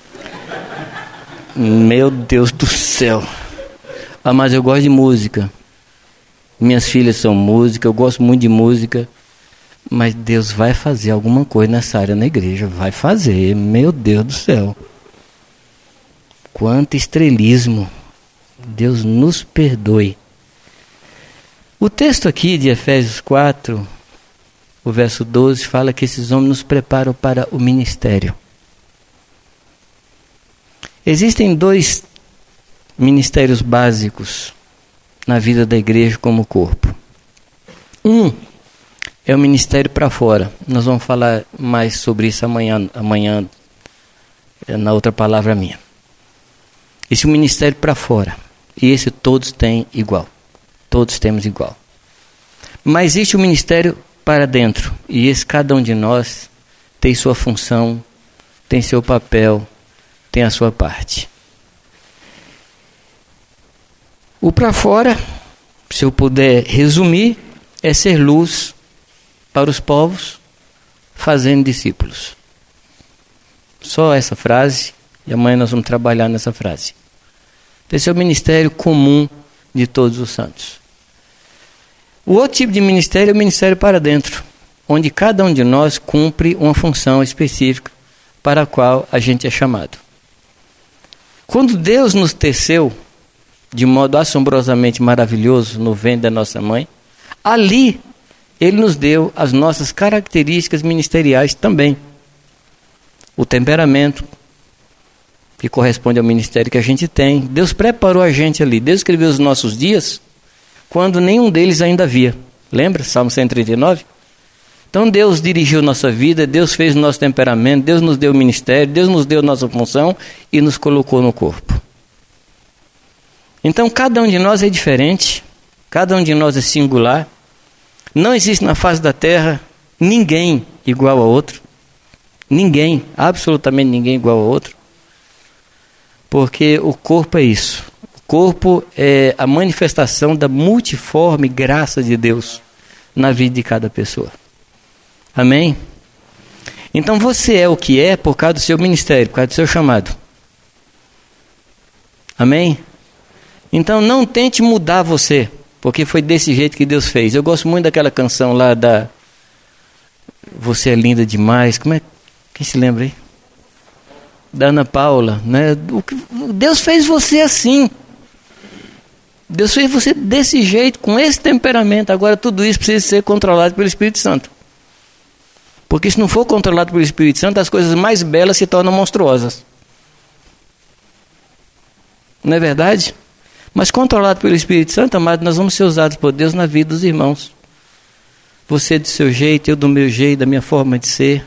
Meu Deus do céu. Ah, mas eu gosto de música. Minhas filhas são música, eu gosto muito de música. Mas Deus vai fazer alguma coisa nessa área na igreja. Vai fazer, meu Deus do céu. Quanto estrelismo. Deus nos perdoe. O texto aqui de Efésios quatro, o verso doze, fala que esses homens nos preparam para o ministério. Existem dois ministérios básicos na vida da igreja como corpo. Um é o ministério para fora. Nós vamos falar mais sobre isso amanhã, amanhã na outra palavra minha. Esse é o ministério para fora. E esse todos têm igual. Todos temos igual. Mas existe o ministério para dentro. E esse cada um de nós tem sua função, tem seu papel, tem a sua parte. O para fora, se eu puder resumir, é ser luz para os povos, fazendo discípulos. Só essa frase, e amanhã nós vamos trabalhar nessa frase. Esse é o ministério comum de todos os santos. O outro tipo de ministério é o ministério para dentro, onde cada um de nós cumpre uma função específica para a qual a gente é chamado. Quando Deus nos teceu de modo assombrosamente maravilhoso no ventre da nossa mãe, ali Ele nos deu as nossas características ministeriais também. O temperamento, que corresponde ao ministério que a gente tem. Deus preparou a gente ali. Deus escreveu os nossos dias quando nenhum deles ainda havia. Lembra? Salmo cento e trinta e nove? Então Deus dirigiu nossa vida, Deus fez o nosso temperamento, Deus nos deu o ministério, Deus nos deu nossa função e nos colocou no corpo. Então cada um de nós é diferente, cada um de nós é singular. Não existe na face da terra ninguém igual a outro. Ninguém, absolutamente ninguém igual a outro. Porque o corpo é isso. O corpo é a manifestação da multiforme graça de Deus na vida de cada pessoa. Amém? Então você é o que é por causa do seu ministério, por causa do seu chamado. Amém? Então não tente mudar você, porque foi desse jeito que Deus fez. Eu gosto muito daquela canção lá da Você é linda demais. Como é? Quem se lembra aí? Da Ana Paula, né? Deus fez você assim. Deus fez você desse jeito, com esse temperamento. Agora tudo isso precisa ser controlado pelo Espírito Santo. Porque se não for controlado pelo Espírito Santo, as coisas mais belas se tornam monstruosas. Não é verdade? Mas controlado pelo Espírito Santo, amado, nós vamos ser usados por Deus na vida dos irmãos. Você do seu jeito, eu do meu jeito, da minha forma de ser.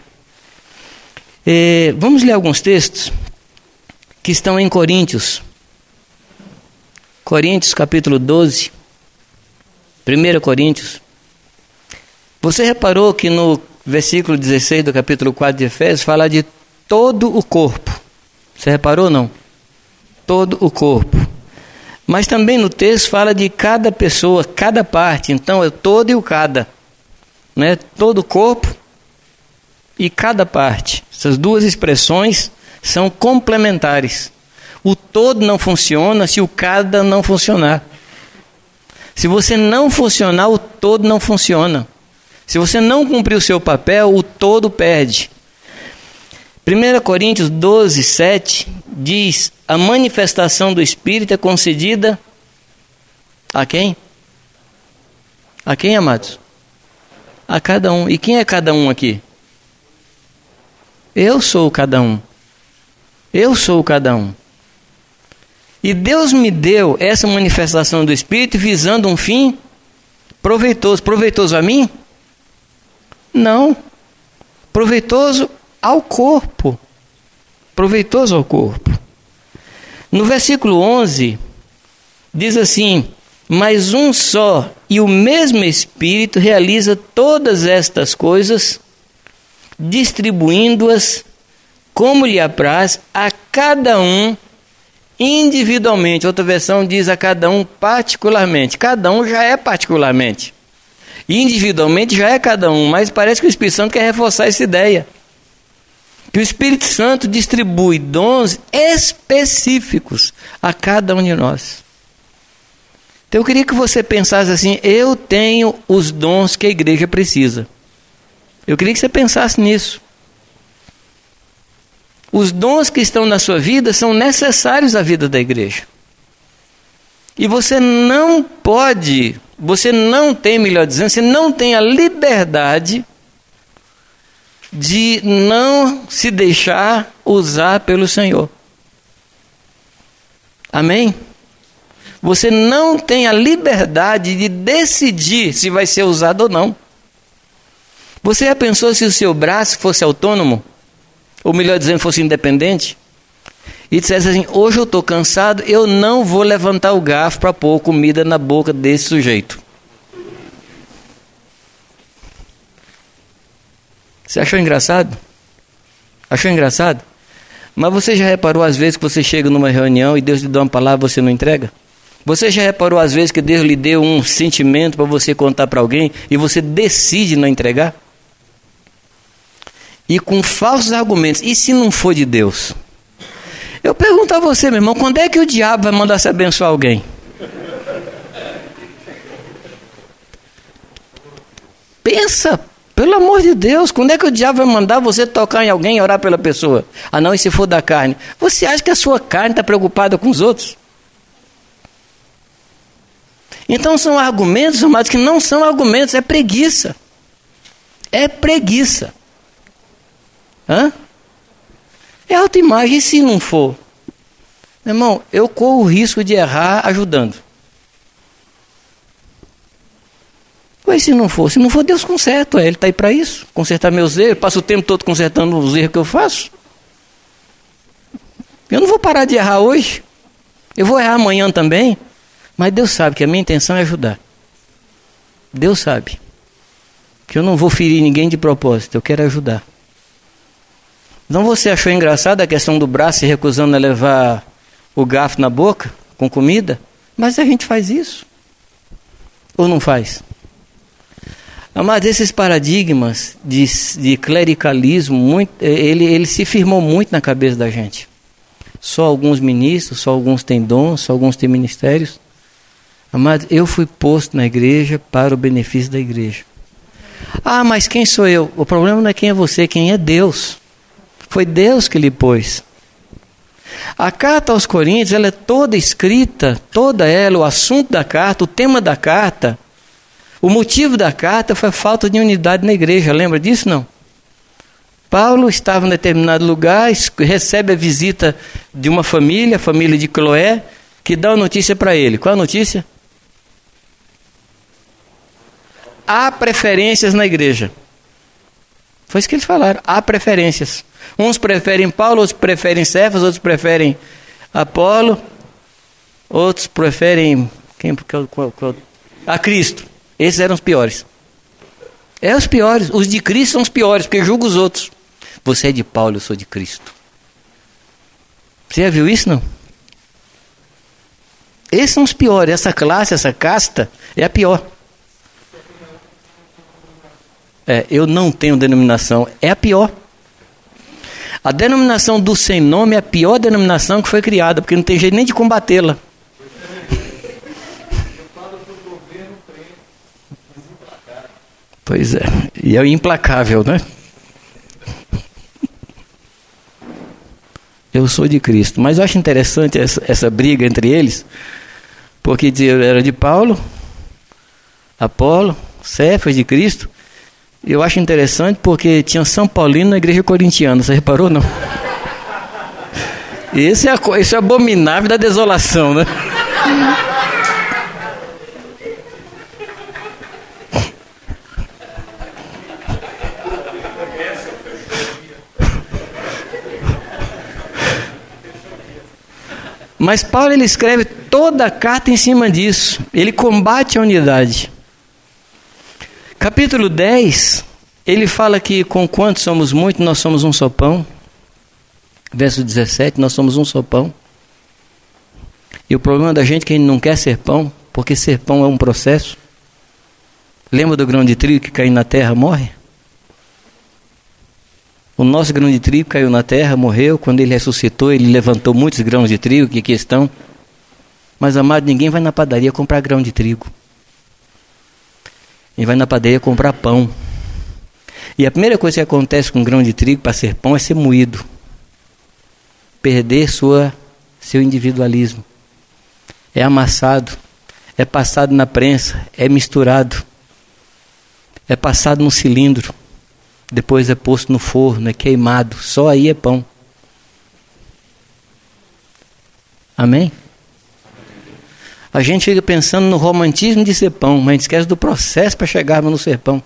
É, vamos ler alguns textos que estão em Coríntios. Coríntios capítulo doze. primeira Coríntios. Você reparou que no versículo dezesseis do capítulo quatro de Efésios fala de todo o corpo. Você reparou ou não? Todo o corpo. Mas também no texto fala de cada pessoa, cada parte. Então é o todo e o cada. Né? Todo o corpo e cada parte. Essas duas expressões são complementares. O todo não funciona se o cada não funcionar. Se você não funcionar, o todo não funciona. Se você não cumprir o seu papel, o todo perde. primeira Coríntios doze, sete diz: a manifestação do Espírito é concedida a quem? A quem, amados? A cada um. E quem é cada um aqui? Eu sou cada um. Eu sou cada um. E Deus me deu essa manifestação do Espírito visando um fim proveitoso. Proveitoso a mim? Não. Proveitoso ao corpo. Proveitoso ao corpo. No versículo onze, diz assim: mas um só e o mesmo Espírito realiza todas estas coisas, distribuindo-as como lhe apraz a cada um individualmente. Outra versão diz a cada um particularmente. Cada um já é particularmente. Individualmente já é cada um, mas parece que o Espírito Santo quer reforçar essa ideia. Que o Espírito Santo distribui dons específicos a cada um de nós. Então eu queria que você pensasse assim: eu tenho os dons que a igreja precisa. Eu queria que você pensasse nisso. Os dons que estão na sua vida são necessários à vida da igreja. E você não pode, você não tem, melhor dizendo, você não tem a liberdade de não se deixar usar pelo Senhor. Amém? Você não tem a liberdade de decidir se vai ser usado ou não. Você já pensou se o seu braço fosse autônomo? Ou melhor dizendo, fosse independente? E dissesse assim, hoje eu estou cansado, eu não vou levantar o garfo para pôr comida na boca desse sujeito. Você achou engraçado? Achou engraçado? Mas você já reparou às vezes que você chega numa reunião e Deus lhe dá uma palavra e você não entrega? Você já reparou às vezes que Deus lhe deu um sentimento para você contar para alguém e você decide não entregar? E com falsos argumentos. E se não for de Deus? Eu pergunto a você, meu irmão, quando é que o diabo vai mandar se abençoar alguém? Pensa, pelo amor de Deus, quando é que o diabo vai mandar você tocar em alguém e orar pela pessoa? Ah não, e se for da carne? Você acha que a sua carne está preocupada com os outros? Então são argumentos, amados, que não são argumentos, é preguiça. É preguiça. Hã? É autoimagem, e se não for? Meu irmão, eu corro o risco de errar ajudando. Mas se não for? Se não for, Deus conserta. Ele está aí para isso, consertar meus erros. Eu passo o tempo todo consertando os erros que eu faço. Eu não vou parar de errar hoje. Eu vou errar amanhã também. Mas Deus sabe que a minha intenção é ajudar. Deus sabe que eu não vou ferir ninguém de propósito. Eu quero ajudar. Então você achou engraçado a questão do braço se recusando a levar o garfo na boca com comida? Mas a gente faz isso. Ou não faz? Mas esses paradigmas de, de clericalismo, muito, ele, ele se firmou muito na cabeça da gente. Só alguns ministros, só alguns têm dons, só alguns têm ministérios. Mas eu fui posto na igreja para o benefício da igreja. Ah, mas quem sou eu? O problema não é quem é você, quem é Deus. Foi Deus que lhe pôs. A carta aos Coríntios, ela é toda escrita, toda ela, o assunto da carta, o tema da carta, o motivo da carta foi a falta de unidade na igreja. Lembra disso, não? Paulo estava em determinado lugar, recebe a visita de uma família, a família de Cloé, que dá uma notícia para ele. Qual a notícia? Há preferências na igreja. Foi isso que eles falaram, há preferências. Uns preferem Paulo, outros preferem Cefas, outros preferem Apolo, outros preferem quem, qual, qual, qual? A Cristo. Esses eram os piores. É os piores. Os de Cristo são os piores, porque julga os outros. Você é de Paulo, eu sou de Cristo. Você já viu isso, não? Esses são os piores. Essa classe, essa casta é a pior. É, eu não tenho denominação. É a pior. A denominação do sem nome é a pior denominação que foi criada, porque não tem jeito nem de combatê-la. Pois é, e é implacável, né? Eu sou de Cristo, mas eu acho interessante essa, essa briga entre eles, porque era de Paulo, Apolo, Cefas de Cristo. Eu acho interessante porque tinha São Paulino na igreja corintiana, você reparou, não? Esse é, a, esse é abominável da desolação, né? Mas Paulo, ele escreve toda a carta em cima disso. Ele combate a unidade. Capítulo dez, ele fala que com quanto somos muitos, nós somos um só pão. Verso dezessete, nós somos um só pão. E o problema da gente é que a gente não quer ser pão, porque ser pão é um processo. Lembra do grão de trigo que caiu na terra, morre? O nosso grão de trigo caiu na terra, morreu. Quando ele ressuscitou, ele levantou muitos grãos de trigo que aqui estão. Mas, amado, ninguém vai na padaria comprar grão de trigo. Ele vai na padaria comprar pão. E a primeira coisa que acontece com grão de trigo para ser pão é ser moído. Perder sua, seu individualismo. É amassado. É passado na prensa. É misturado. É passado no cilindro. Depois é posto no forno, é queimado. Só aí é pão. Amém? A gente fica pensando no romantismo de ser pão, mas a gente esquece do processo para chegarmos no ser pão.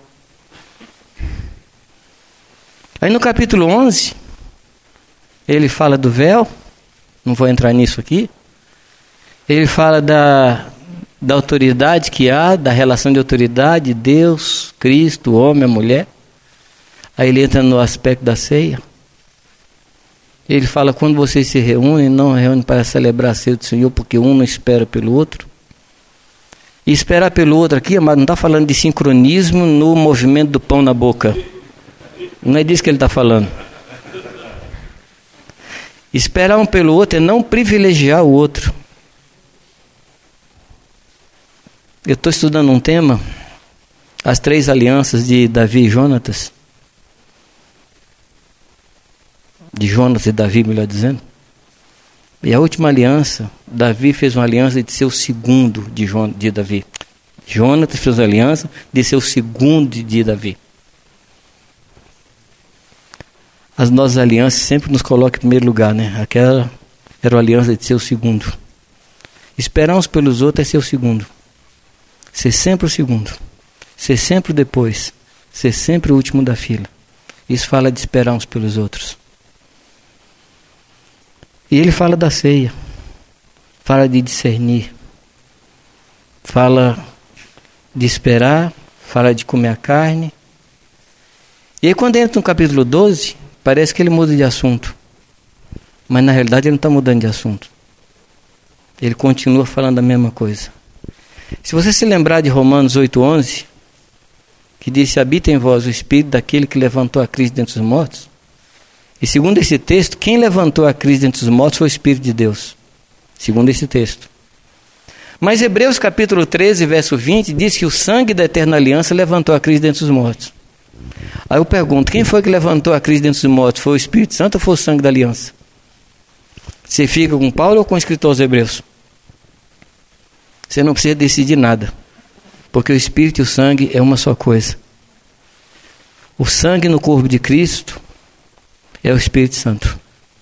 Aí no capítulo onze, ele fala do véu, não vou entrar nisso aqui. Ele fala da, da autoridade que há, da relação de autoridade, Deus, Cristo, o homem, a mulher. Aí ele entra no aspecto da ceia. Ele fala, quando vocês se reúnem, não reúnem para celebrar a ceia do Senhor, porque um não espera pelo outro. E esperar pelo outro aqui, mas não está falando de sincronismo no movimento do pão na boca. Não é disso que ele está falando. Esperar um pelo outro é não privilegiar o outro. Eu estou estudando um tema, as três alianças de Davi e Jonatas. De Jonas e Davi, melhor dizendo. E a última aliança, Davi fez uma aliança de ser o segundo de, Jon, de Davi. Jonatas fez uma aliança de ser o segundo de, de Davi. As nossas alianças sempre nos colocam em primeiro lugar, né? Aquela era a aliança de ser o segundo. Esperar uns pelos outros é ser o segundo. Ser sempre o segundo. Ser sempre o depois. Ser sempre o último da fila. Isso fala de esperar uns pelos outros. E ele fala da ceia, fala de discernir, fala de esperar, fala de comer a carne. E aí quando entra no capítulo doze, parece que ele muda de assunto. Mas na realidade ele não está mudando de assunto. Ele continua falando a mesma coisa. Se você se lembrar de Romanos oito, onze, que disse, habita em vós o Espírito daquele que levantou a Cristo dentre os mortos. E segundo esse texto, quem levantou a Cristo dentre os mortos foi o Espírito de Deus. Segundo esse texto. Mas Hebreus capítulo treze, verso vinte, diz que o sangue da eterna aliança levantou a Cristo dentre os mortos. Aí eu pergunto, quem foi que levantou a Cristo dentre os mortos? Foi o Espírito Santo ou foi o sangue da aliança? Você fica com Paulo ou com o escritor aos Hebreus? Você não precisa decidir nada. Porque o Espírito e o sangue é uma só coisa. O sangue no corpo de Cristo é o Espírito Santo.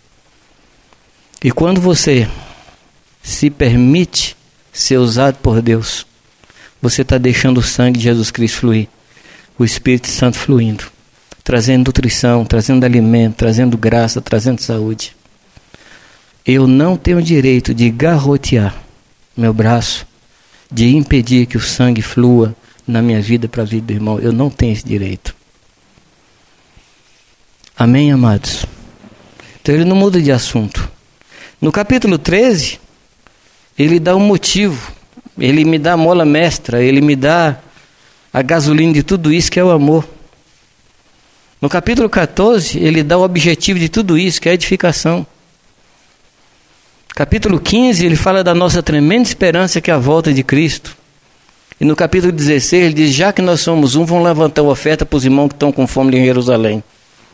E quando você se permite ser usado por Deus, você está deixando o sangue de Jesus Cristo fluir. O Espírito Santo fluindo. Trazendo nutrição, trazendo alimento, trazendo graça, trazendo saúde. Eu não tenho direito de garrotear meu braço, de impedir que o sangue flua na minha vida para a vida do irmão. Eu não tenho esse direito. Amém, amados? Então ele não muda de assunto. No capítulo treze, ele dá um motivo. Ele me dá a mola mestra. Ele me dá a gasolina de tudo isso, que é o amor. No capítulo catorze, ele dá o objetivo de tudo isso, que é a edificação. Capítulo quinze, ele fala da nossa tremenda esperança, que é a volta de Cristo. E no capítulo dezesseis, ele diz, já que nós somos um, vamos levantar uma oferta para os irmãos que estão com fome em Jerusalém.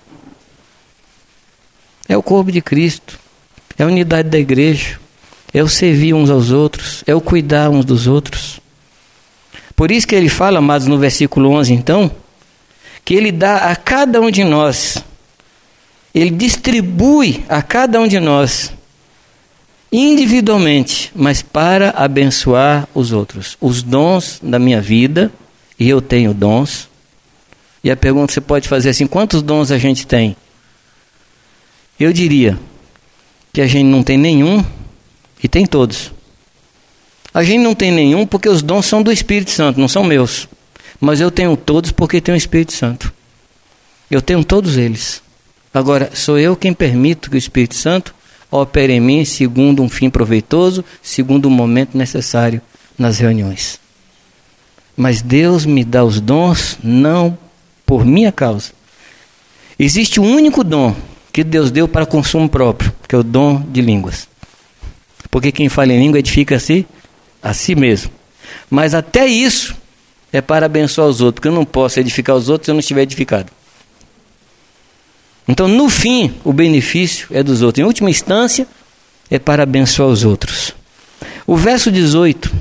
É o corpo de Cristo, é a unidade da igreja, é o servir uns aos outros, é o cuidar uns dos outros. Por isso que ele fala, amados, no versículo onze, então, que ele dá a cada um de nós, ele distribui a cada um de nós, individualmente, mas para abençoar os outros. Os dons da minha vida, e eu tenho dons. E a pergunta você pode fazer assim, quantos dons a gente tem? Eu diria que a gente não tem nenhum e tem todos. A gente não tem nenhum porque os dons são do Espírito Santo, não são meus. Mas eu tenho todos porque tenho o Espírito Santo. Eu tenho todos eles. Agora, sou eu quem permito que o Espírito Santo opere em mim segundo um fim proveitoso, segundo o momento necessário nas reuniões. Mas Deus me dá os dons não por minha causa. Existe um único dom que Deus deu para consumo próprio, que é o dom de línguas. Porque quem fala em língua edifica a si, a si mesmo. Mas até isso é para abençoar os outros, porque eu não posso edificar os outros se eu não estiver edificado. Então, no fim, o benefício é dos outros. Em última instância, é para abençoar os outros. O verso dezoito,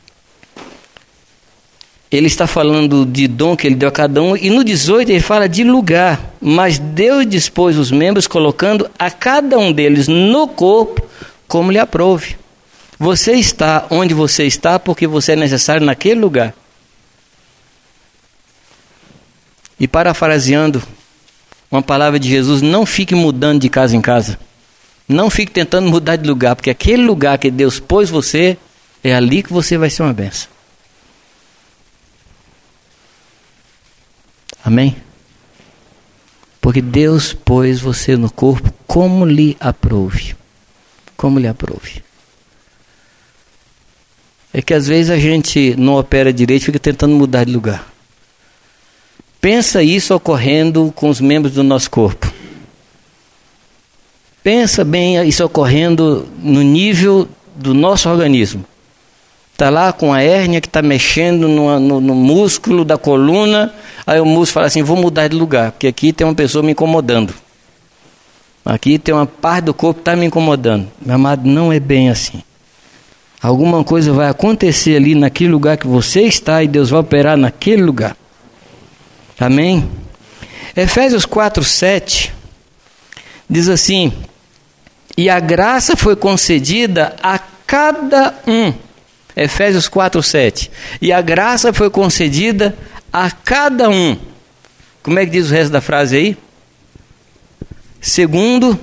ele está falando de dom que ele deu a cada um, e no dezoito ele fala de lugar. Mas Deus dispôs os membros, colocando a cada um deles no corpo, como lhe aprouve. Você está onde você está porque você é necessário naquele lugar. E parafraseando uma palavra de Jesus, não fique mudando de casa em casa. Não fique tentando mudar de lugar, porque aquele lugar que Deus pôs você, é ali que você vai ser uma bênção. Amém? Porque Deus pôs você no corpo como lhe aprouve. Como lhe aprouve. É que às vezes a gente não opera direito e fica tentando mudar de lugar. Pensa isso ocorrendo com os membros do nosso corpo. Pensa bem isso ocorrendo no nível do nosso organismo. Está lá com a hérnia que está mexendo no, no, no músculo da coluna. Aí o músculo fala assim, vou mudar de lugar, porque aqui tem uma pessoa me incomodando. Aqui tem uma parte do corpo que está me incomodando. Meu amado, não é bem assim. Alguma coisa vai acontecer ali naquele lugar que você está e Deus vai operar naquele lugar. Amém? Efésios quatro, sete diz assim, e a graça foi concedida a cada um. Efésios quatro, sete. E a graça foi concedida a cada um. Como é que diz o resto da frase aí? Segundo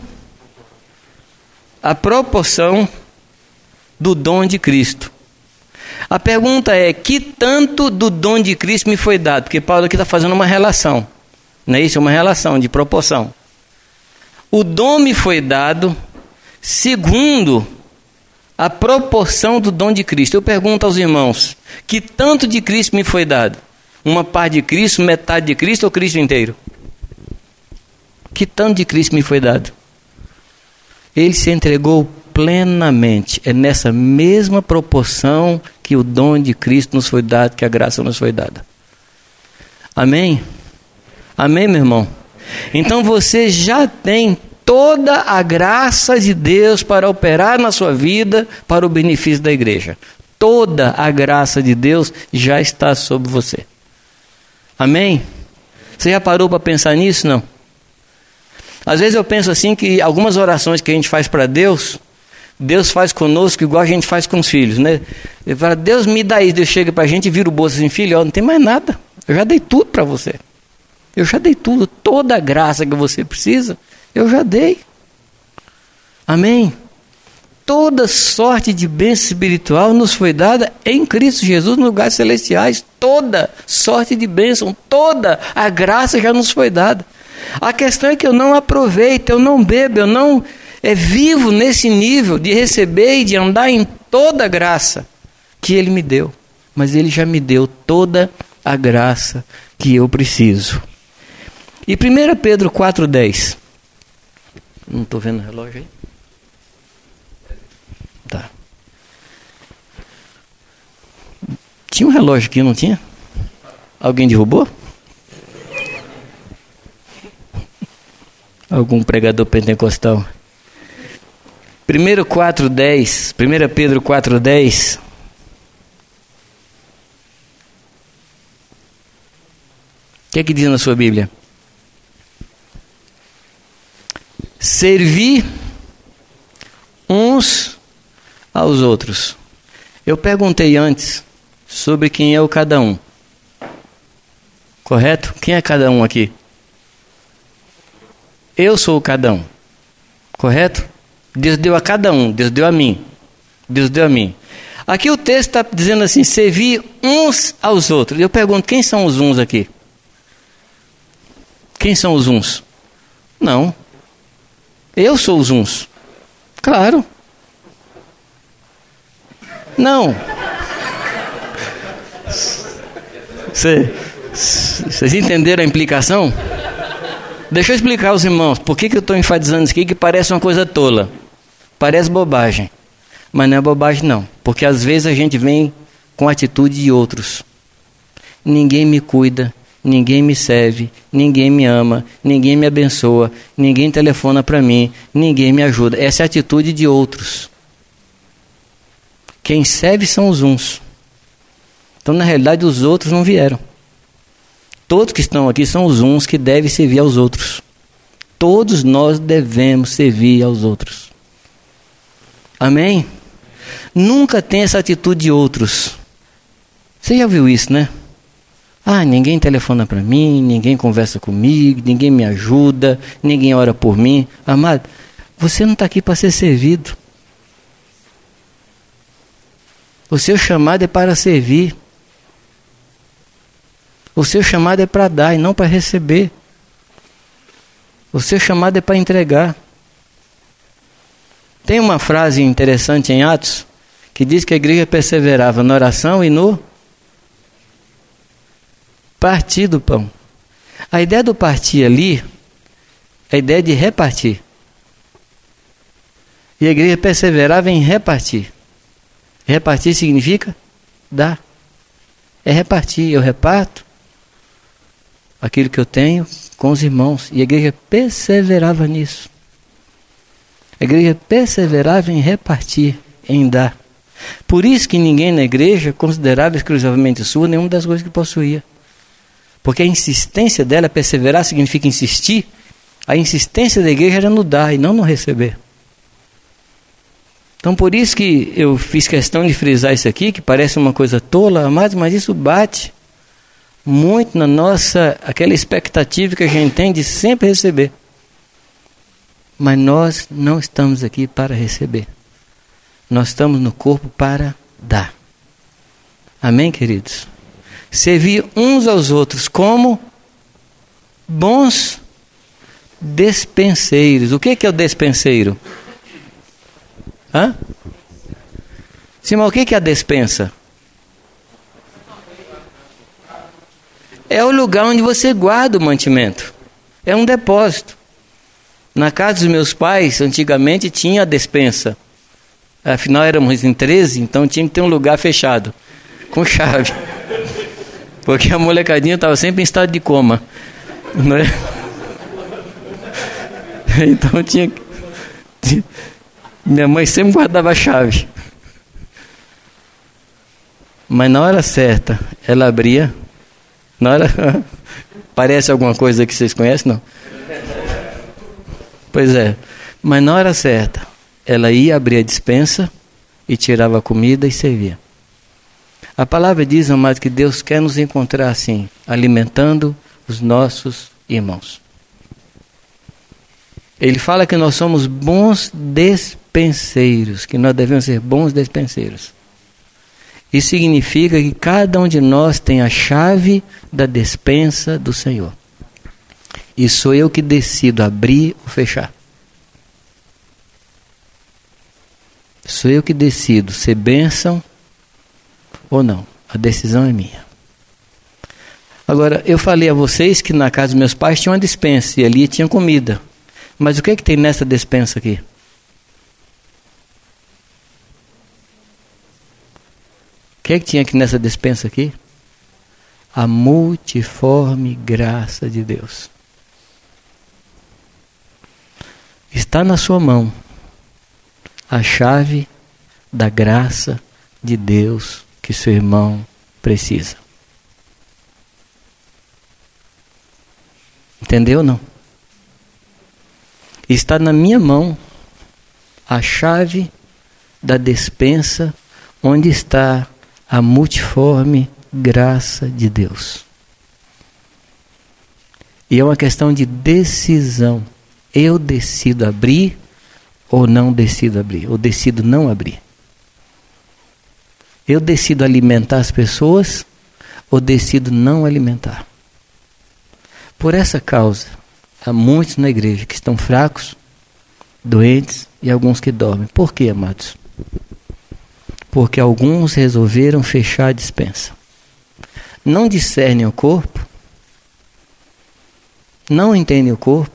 a proporção do dom de Cristo. A pergunta é, que tanto do dom de Cristo me foi dado? Porque Paulo aqui está fazendo uma relação. Não é isso? É uma relação de proporção. O dom me foi dado segundo a proporção do dom de Cristo. Eu pergunto aos irmãos, que tanto de Cristo me foi dado? Uma parte de Cristo, metade de Cristo ou Cristo inteiro? Que tanto de Cristo me foi dado? Ele se entregou plenamente. É nessa mesma proporção que o dom de Cristo nos foi dado, que a graça nos foi dada. Amém? Amém, meu irmão? Então você já tem toda a graça de Deus para operar na sua vida para o benefício da igreja. Toda a graça de Deus já está sobre você. Amém? Você já parou para pensar nisso? Não? Às vezes eu penso assim que algumas orações que a gente faz para Deus, Deus faz conosco igual a gente faz com os filhos, né? Ele fala, Deus me dá isso. Deus chega para a gente e vira o bolso assim, filho, ó, não tem mais nada. Eu já dei tudo para você. Eu já dei tudo. Toda a graça que você precisa, eu já dei. Amém? Toda sorte de bênção espiritual nos foi dada em Cristo Jesus nos lugares celestiais. Toda sorte de bênção, toda a graça já nos foi dada. A questão é que eu não aproveito, eu não bebo, eu não é, vivo nesse nível de receber e de andar em toda a graça que Ele me deu. Mas Ele já me deu toda a graça que eu preciso. E primeiro Pedro quatro, dez. Não estou vendo o relógio aí? Tá. Tinha um relógio aqui, não tinha? Alguém derrubou? Algum pregador pentecostal? primeiro quatro, dez. primeiro Pedro quatro, dez. O que é que diz na sua Bíblia? Servir uns aos outros. Eu perguntei antes sobre quem é o cada um. Correto? Quem é cada um aqui? Eu sou o cada um. Correto? Deus deu a cada um. Deus deu a mim. Deus deu a mim. Aqui o texto está dizendo assim, servir uns aos outros. Eu pergunto, quem são os uns aqui? Quem são os uns? Não. Eu sou os uns. Claro. Não. Vocês entenderam a implicação? Deixa eu explicar aos irmãos por que, que eu estou enfatizando isso aqui, que parece uma coisa tola. Parece bobagem. Mas não é bobagem não. Porque às vezes a gente vem com a atitude de outros. Ninguém me cuida, ninguém me serve, ninguém me ama, ninguém me abençoa, ninguém telefona para mim, ninguém me ajuda. Essa é a atitude de outros. Quem serve são os uns. Então, na realidade, os outros não vieram. Todos que estão aqui são os uns que devem servir aos outros. Todos nós devemos servir aos outros. Amém? nunca tem essa atitude de outros. Você já viu isso, né? Ah, ninguém telefona para mim, ninguém conversa comigo, ninguém me ajuda, ninguém ora por mim. Amado, você não está aqui para ser servido. O seu chamado é para servir. O seu chamado é para dar e não para receber. O seu chamado é para entregar. Tem uma frase interessante em Atos que diz que a igreja perseverava na oração e no partir do pão. A ideia do partir ali é a ideia de repartir. E a igreja perseverava em repartir. Repartir significa dar. É repartir. Eu reparto aquilo que eu tenho com os irmãos. E a igreja perseverava nisso. A igreja perseverava em repartir, em dar. Por isso que ninguém na igreja considerava exclusivamente sua nenhuma das coisas que possuía. Porque a insistência dela, perseverar significa insistir. A insistência da igreja era no dar e não no receber. Então por isso que eu fiz questão de frisar isso aqui, que parece uma coisa tola, mas, mas isso bate muito na nossa, aquela expectativa que a gente tem de sempre receber. Mas nós não estamos aqui para receber. Nós estamos no corpo para dar. Amém, queridos? Servir uns aos outros como bons despenseiros. O que é o despenseiro? Hã? Sim, mas o que é a despensa? É o lugar onde você guarda o mantimento. É um depósito. Na casa dos meus pais, antigamente tinha a despensa. Afinal éramos em treze, então tinha que ter um lugar fechado, com chave. Porque a molecadinha estava sempre em estado de coma. Não é? Então tinha que... Minha mãe sempre guardava a chave. Mas na hora certa, ela abria. Na hora... Parece alguma coisa que vocês conhecem, não? Pois é. Mas na hora certa, ela ia abrir a despensa e tirava a comida e servia. A palavra diz, amado, que Deus quer nos encontrar assim, alimentando os nossos irmãos. Ele fala que nós somos bons despenseiros, que nós devemos ser bons despenseiros. Isso significa que cada um de nós tem a chave da despensa do Senhor. E sou eu que decido abrir ou fechar. Sou eu que decido ser bênção ou não. A decisão é minha. Agora, eu falei a vocês que na casa dos meus pais tinha uma despensa e ali tinha comida. Mas o que é que tem nessa despensa aqui? O que é que tinha aqui nessa despensa aqui? A multiforme graça de Deus. Está na sua mão a chave da graça de Deus que seu irmão precisa. Entendeu ou não? Está na minha mão a chave da despensa onde está a multiforme graça de Deus. E é uma questão de decisão. Eu decido abrir ou não decido abrir, ou decido não abrir. Eu decido alimentar as pessoas ou decido não alimentar. Por essa causa, há muitos na igreja que estão fracos, doentes e alguns que dormem. Por quê, amados? Porque alguns resolveram fechar a despensa. Não discernem o corpo, não entendem o corpo,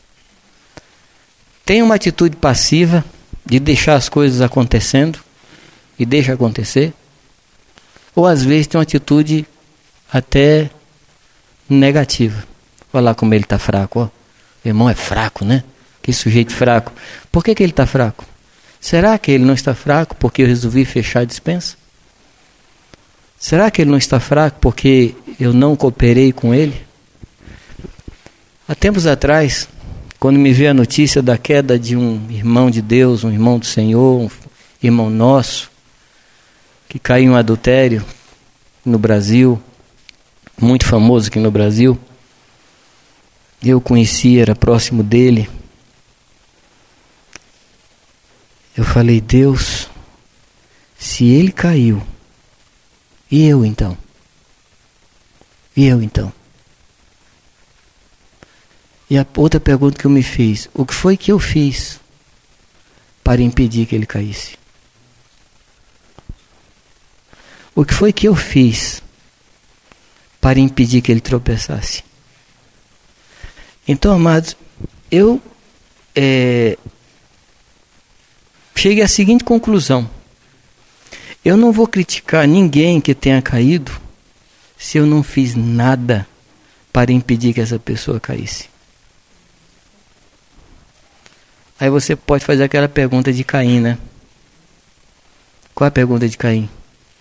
têm uma atitude passiva de deixar as coisas acontecendo e deixa acontecer, ou às vezes tem uma atitude até negativa. Olha lá como ele está fraco. Ó. O irmão é fraco, né? Que sujeito fraco. Por que, que ele está fraco? Será que ele não está fraco porque eu resolvi fechar a despensa? Será que ele não está fraco porque eu não cooperei com ele? Há tempos atrás, quando me veio a notícia da queda de um irmão de Deus, um irmão do Senhor, um irmão nosso, que caiu em um adultério no Brasil, muito famoso aqui no Brasil. Eu conheci, era próximo dele. Eu falei, Deus, se ele caiu, e eu então? E eu então? E a outra pergunta que eu me fiz, o que foi que eu fiz para impedir que ele caísse? O que foi que eu fiz para impedir que ele tropeçasse? Então, amados, eu é, cheguei à seguinte conclusão. Eu não vou criticar ninguém que tenha caído se eu não fiz nada para impedir que essa pessoa caísse. Aí você pode fazer aquela pergunta de Caim, né? Qual é a pergunta de Caim?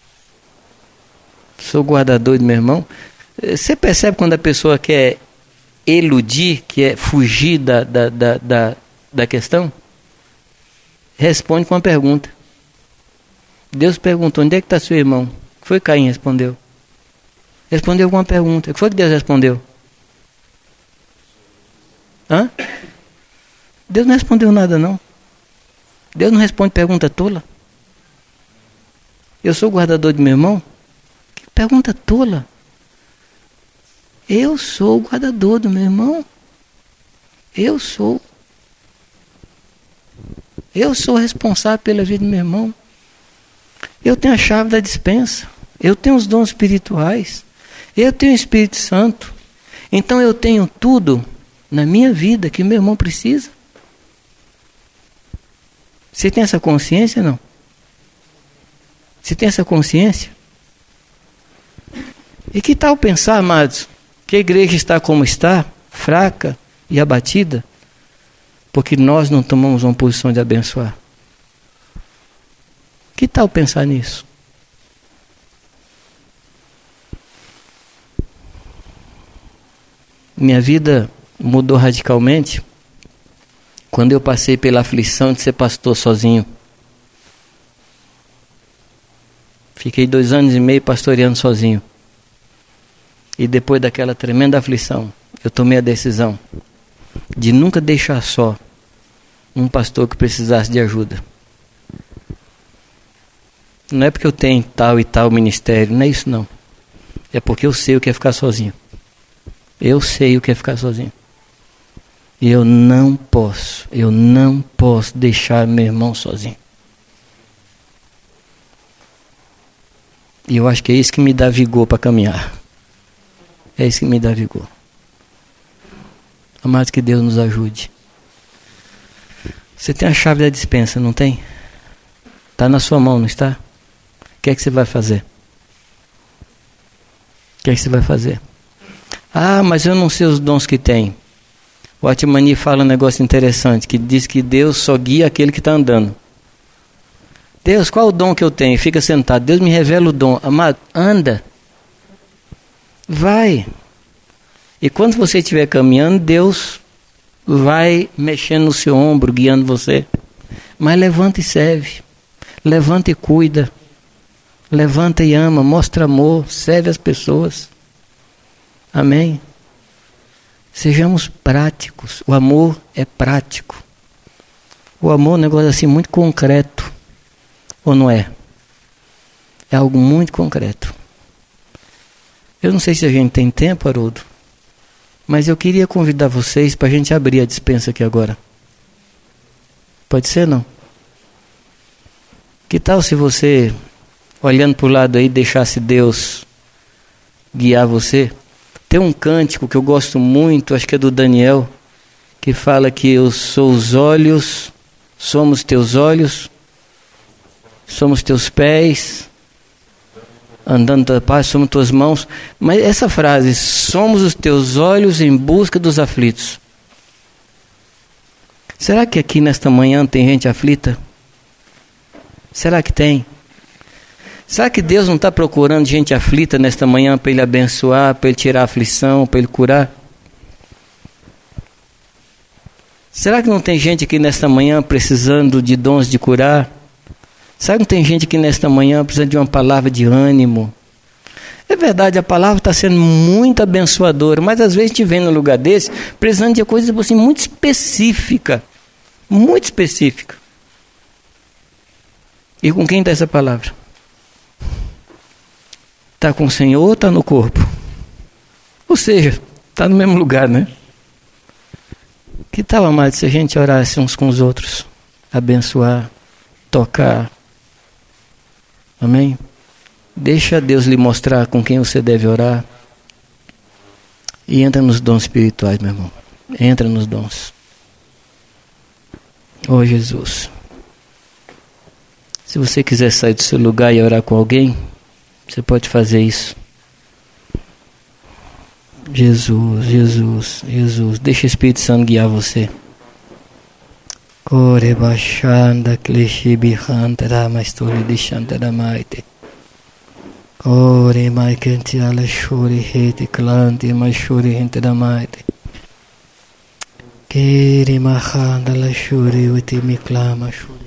Sou guardador do meu irmão? Você percebe quando a pessoa quer eludir, quer fugir da, da, da, da, da questão? Responde com uma pergunta. Deus perguntou, onde é que está seu irmão? O que foi que Caim respondeu? Respondeu com uma pergunta. O que foi que Deus respondeu? Hã? Deus não respondeu nada, não. Deus não responde pergunta tola. Eu sou guardador de meu irmão? Que pergunta tola. Eu sou o guardador do meu irmão. Eu sou. Eu sou responsável pela vida do meu irmão. Eu tenho a chave da despensa. Eu tenho os dons espirituais. Eu tenho o Espírito Santo. Então eu tenho tudo na minha vida que meu irmão precisa. Você tem essa consciência, não? Você tem essa consciência? E que tal pensar, amados, que a igreja está como está, fraca e abatida, porque nós não tomamos uma posição de abençoar? Que tal pensar nisso? Minha vida mudou radicalmente quando eu passei pela aflição de ser pastor sozinho. Fiquei dois anos e meio pastoreando sozinho. E depois daquela tremenda aflição, eu tomei a decisão de nunca deixar só um pastor que precisasse de ajuda. Não é porque eu tenho tal e tal ministério, não é isso não. É porque eu sei o que é ficar sozinho. Eu sei o que é ficar sozinho. E eu não posso, eu não posso deixar meu irmão sozinho. E eu acho que é isso que me dá vigor para caminhar. É isso que me dá vigor. Amados, que Deus nos ajude. Você tem a chave da despensa, não tem? Está na sua mão, não está? O que é que você vai fazer? O que é que você vai fazer? Ah, mas eu não sei os dons que tem. O Atmani fala um negócio interessante, que diz que Deus só guia aquele que está andando. Deus, qual o dom que eu tenho? Fica sentado. Deus me revela o dom. Amado, anda. Vai. E quando você estiver caminhando, Deus vai mexendo no seu ombro, guiando você. Mas levanta e serve. Levanta e cuida. Levanta e ama. Mostra amor. Serve as pessoas. Amém? Sejamos práticos. O amor é prático. O amor é um negócio assim muito concreto. Ou não é? É algo muito concreto. Eu não sei se a gente tem tempo, Haroldo, mas eu queria convidar vocês para a gente abrir a despensa aqui agora. Pode ser, não? Que tal se você, olhando para o lado aí, deixasse Deus guiar você? Tem um cântico que eu gosto muito, acho que é do Daniel, que fala que eu sou os olhos, somos teus olhos, somos teus pés, andando da paz, somos tuas mãos. Mas essa frase, somos os teus olhos em busca dos aflitos. Será que aqui nesta manhã tem gente aflita? Será que tem? Será que Deus não está procurando gente aflita nesta manhã para Ele abençoar, para Ele tirar a aflição, para Ele curar? Será que não tem gente aqui nesta manhã precisando de dons de curar? Sabe que tem gente que nesta manhã precisa de uma palavra de ânimo? É verdade, a palavra está sendo muito abençoadora, mas às vezes a gente vem num lugar desse precisando de coisa assim, muito específica. Muito específica. E com quem está essa palavra? Está com o Senhor ou está no corpo? Ou seja, está no mesmo lugar, né? Que tal, amado, se a gente orasse uns com os outros? Abençoar, tocar. Amém? Deixa Deus lhe mostrar com quem você deve orar. E entra nos dons espirituais, meu irmão. Entra nos dons. Oh, Jesus. Se você quiser sair do seu lugar e orar com alguém, você pode fazer isso. Jesus, Jesus, Jesus. Deixa o Espírito Santo guiar você. Kore bashanda kleshi bihantara masturi dishantara maite. Kore maikenti ala shuri hete klanti mashuri hintara maite. Kere mahanda la shuri uti miklama shuri.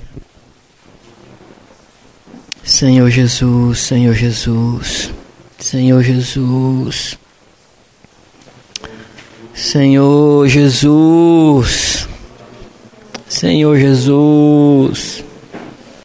Senhor Jesus, Senhor Jesus, Senhor Jesus, Senhor Jesus, Senhor Jesus.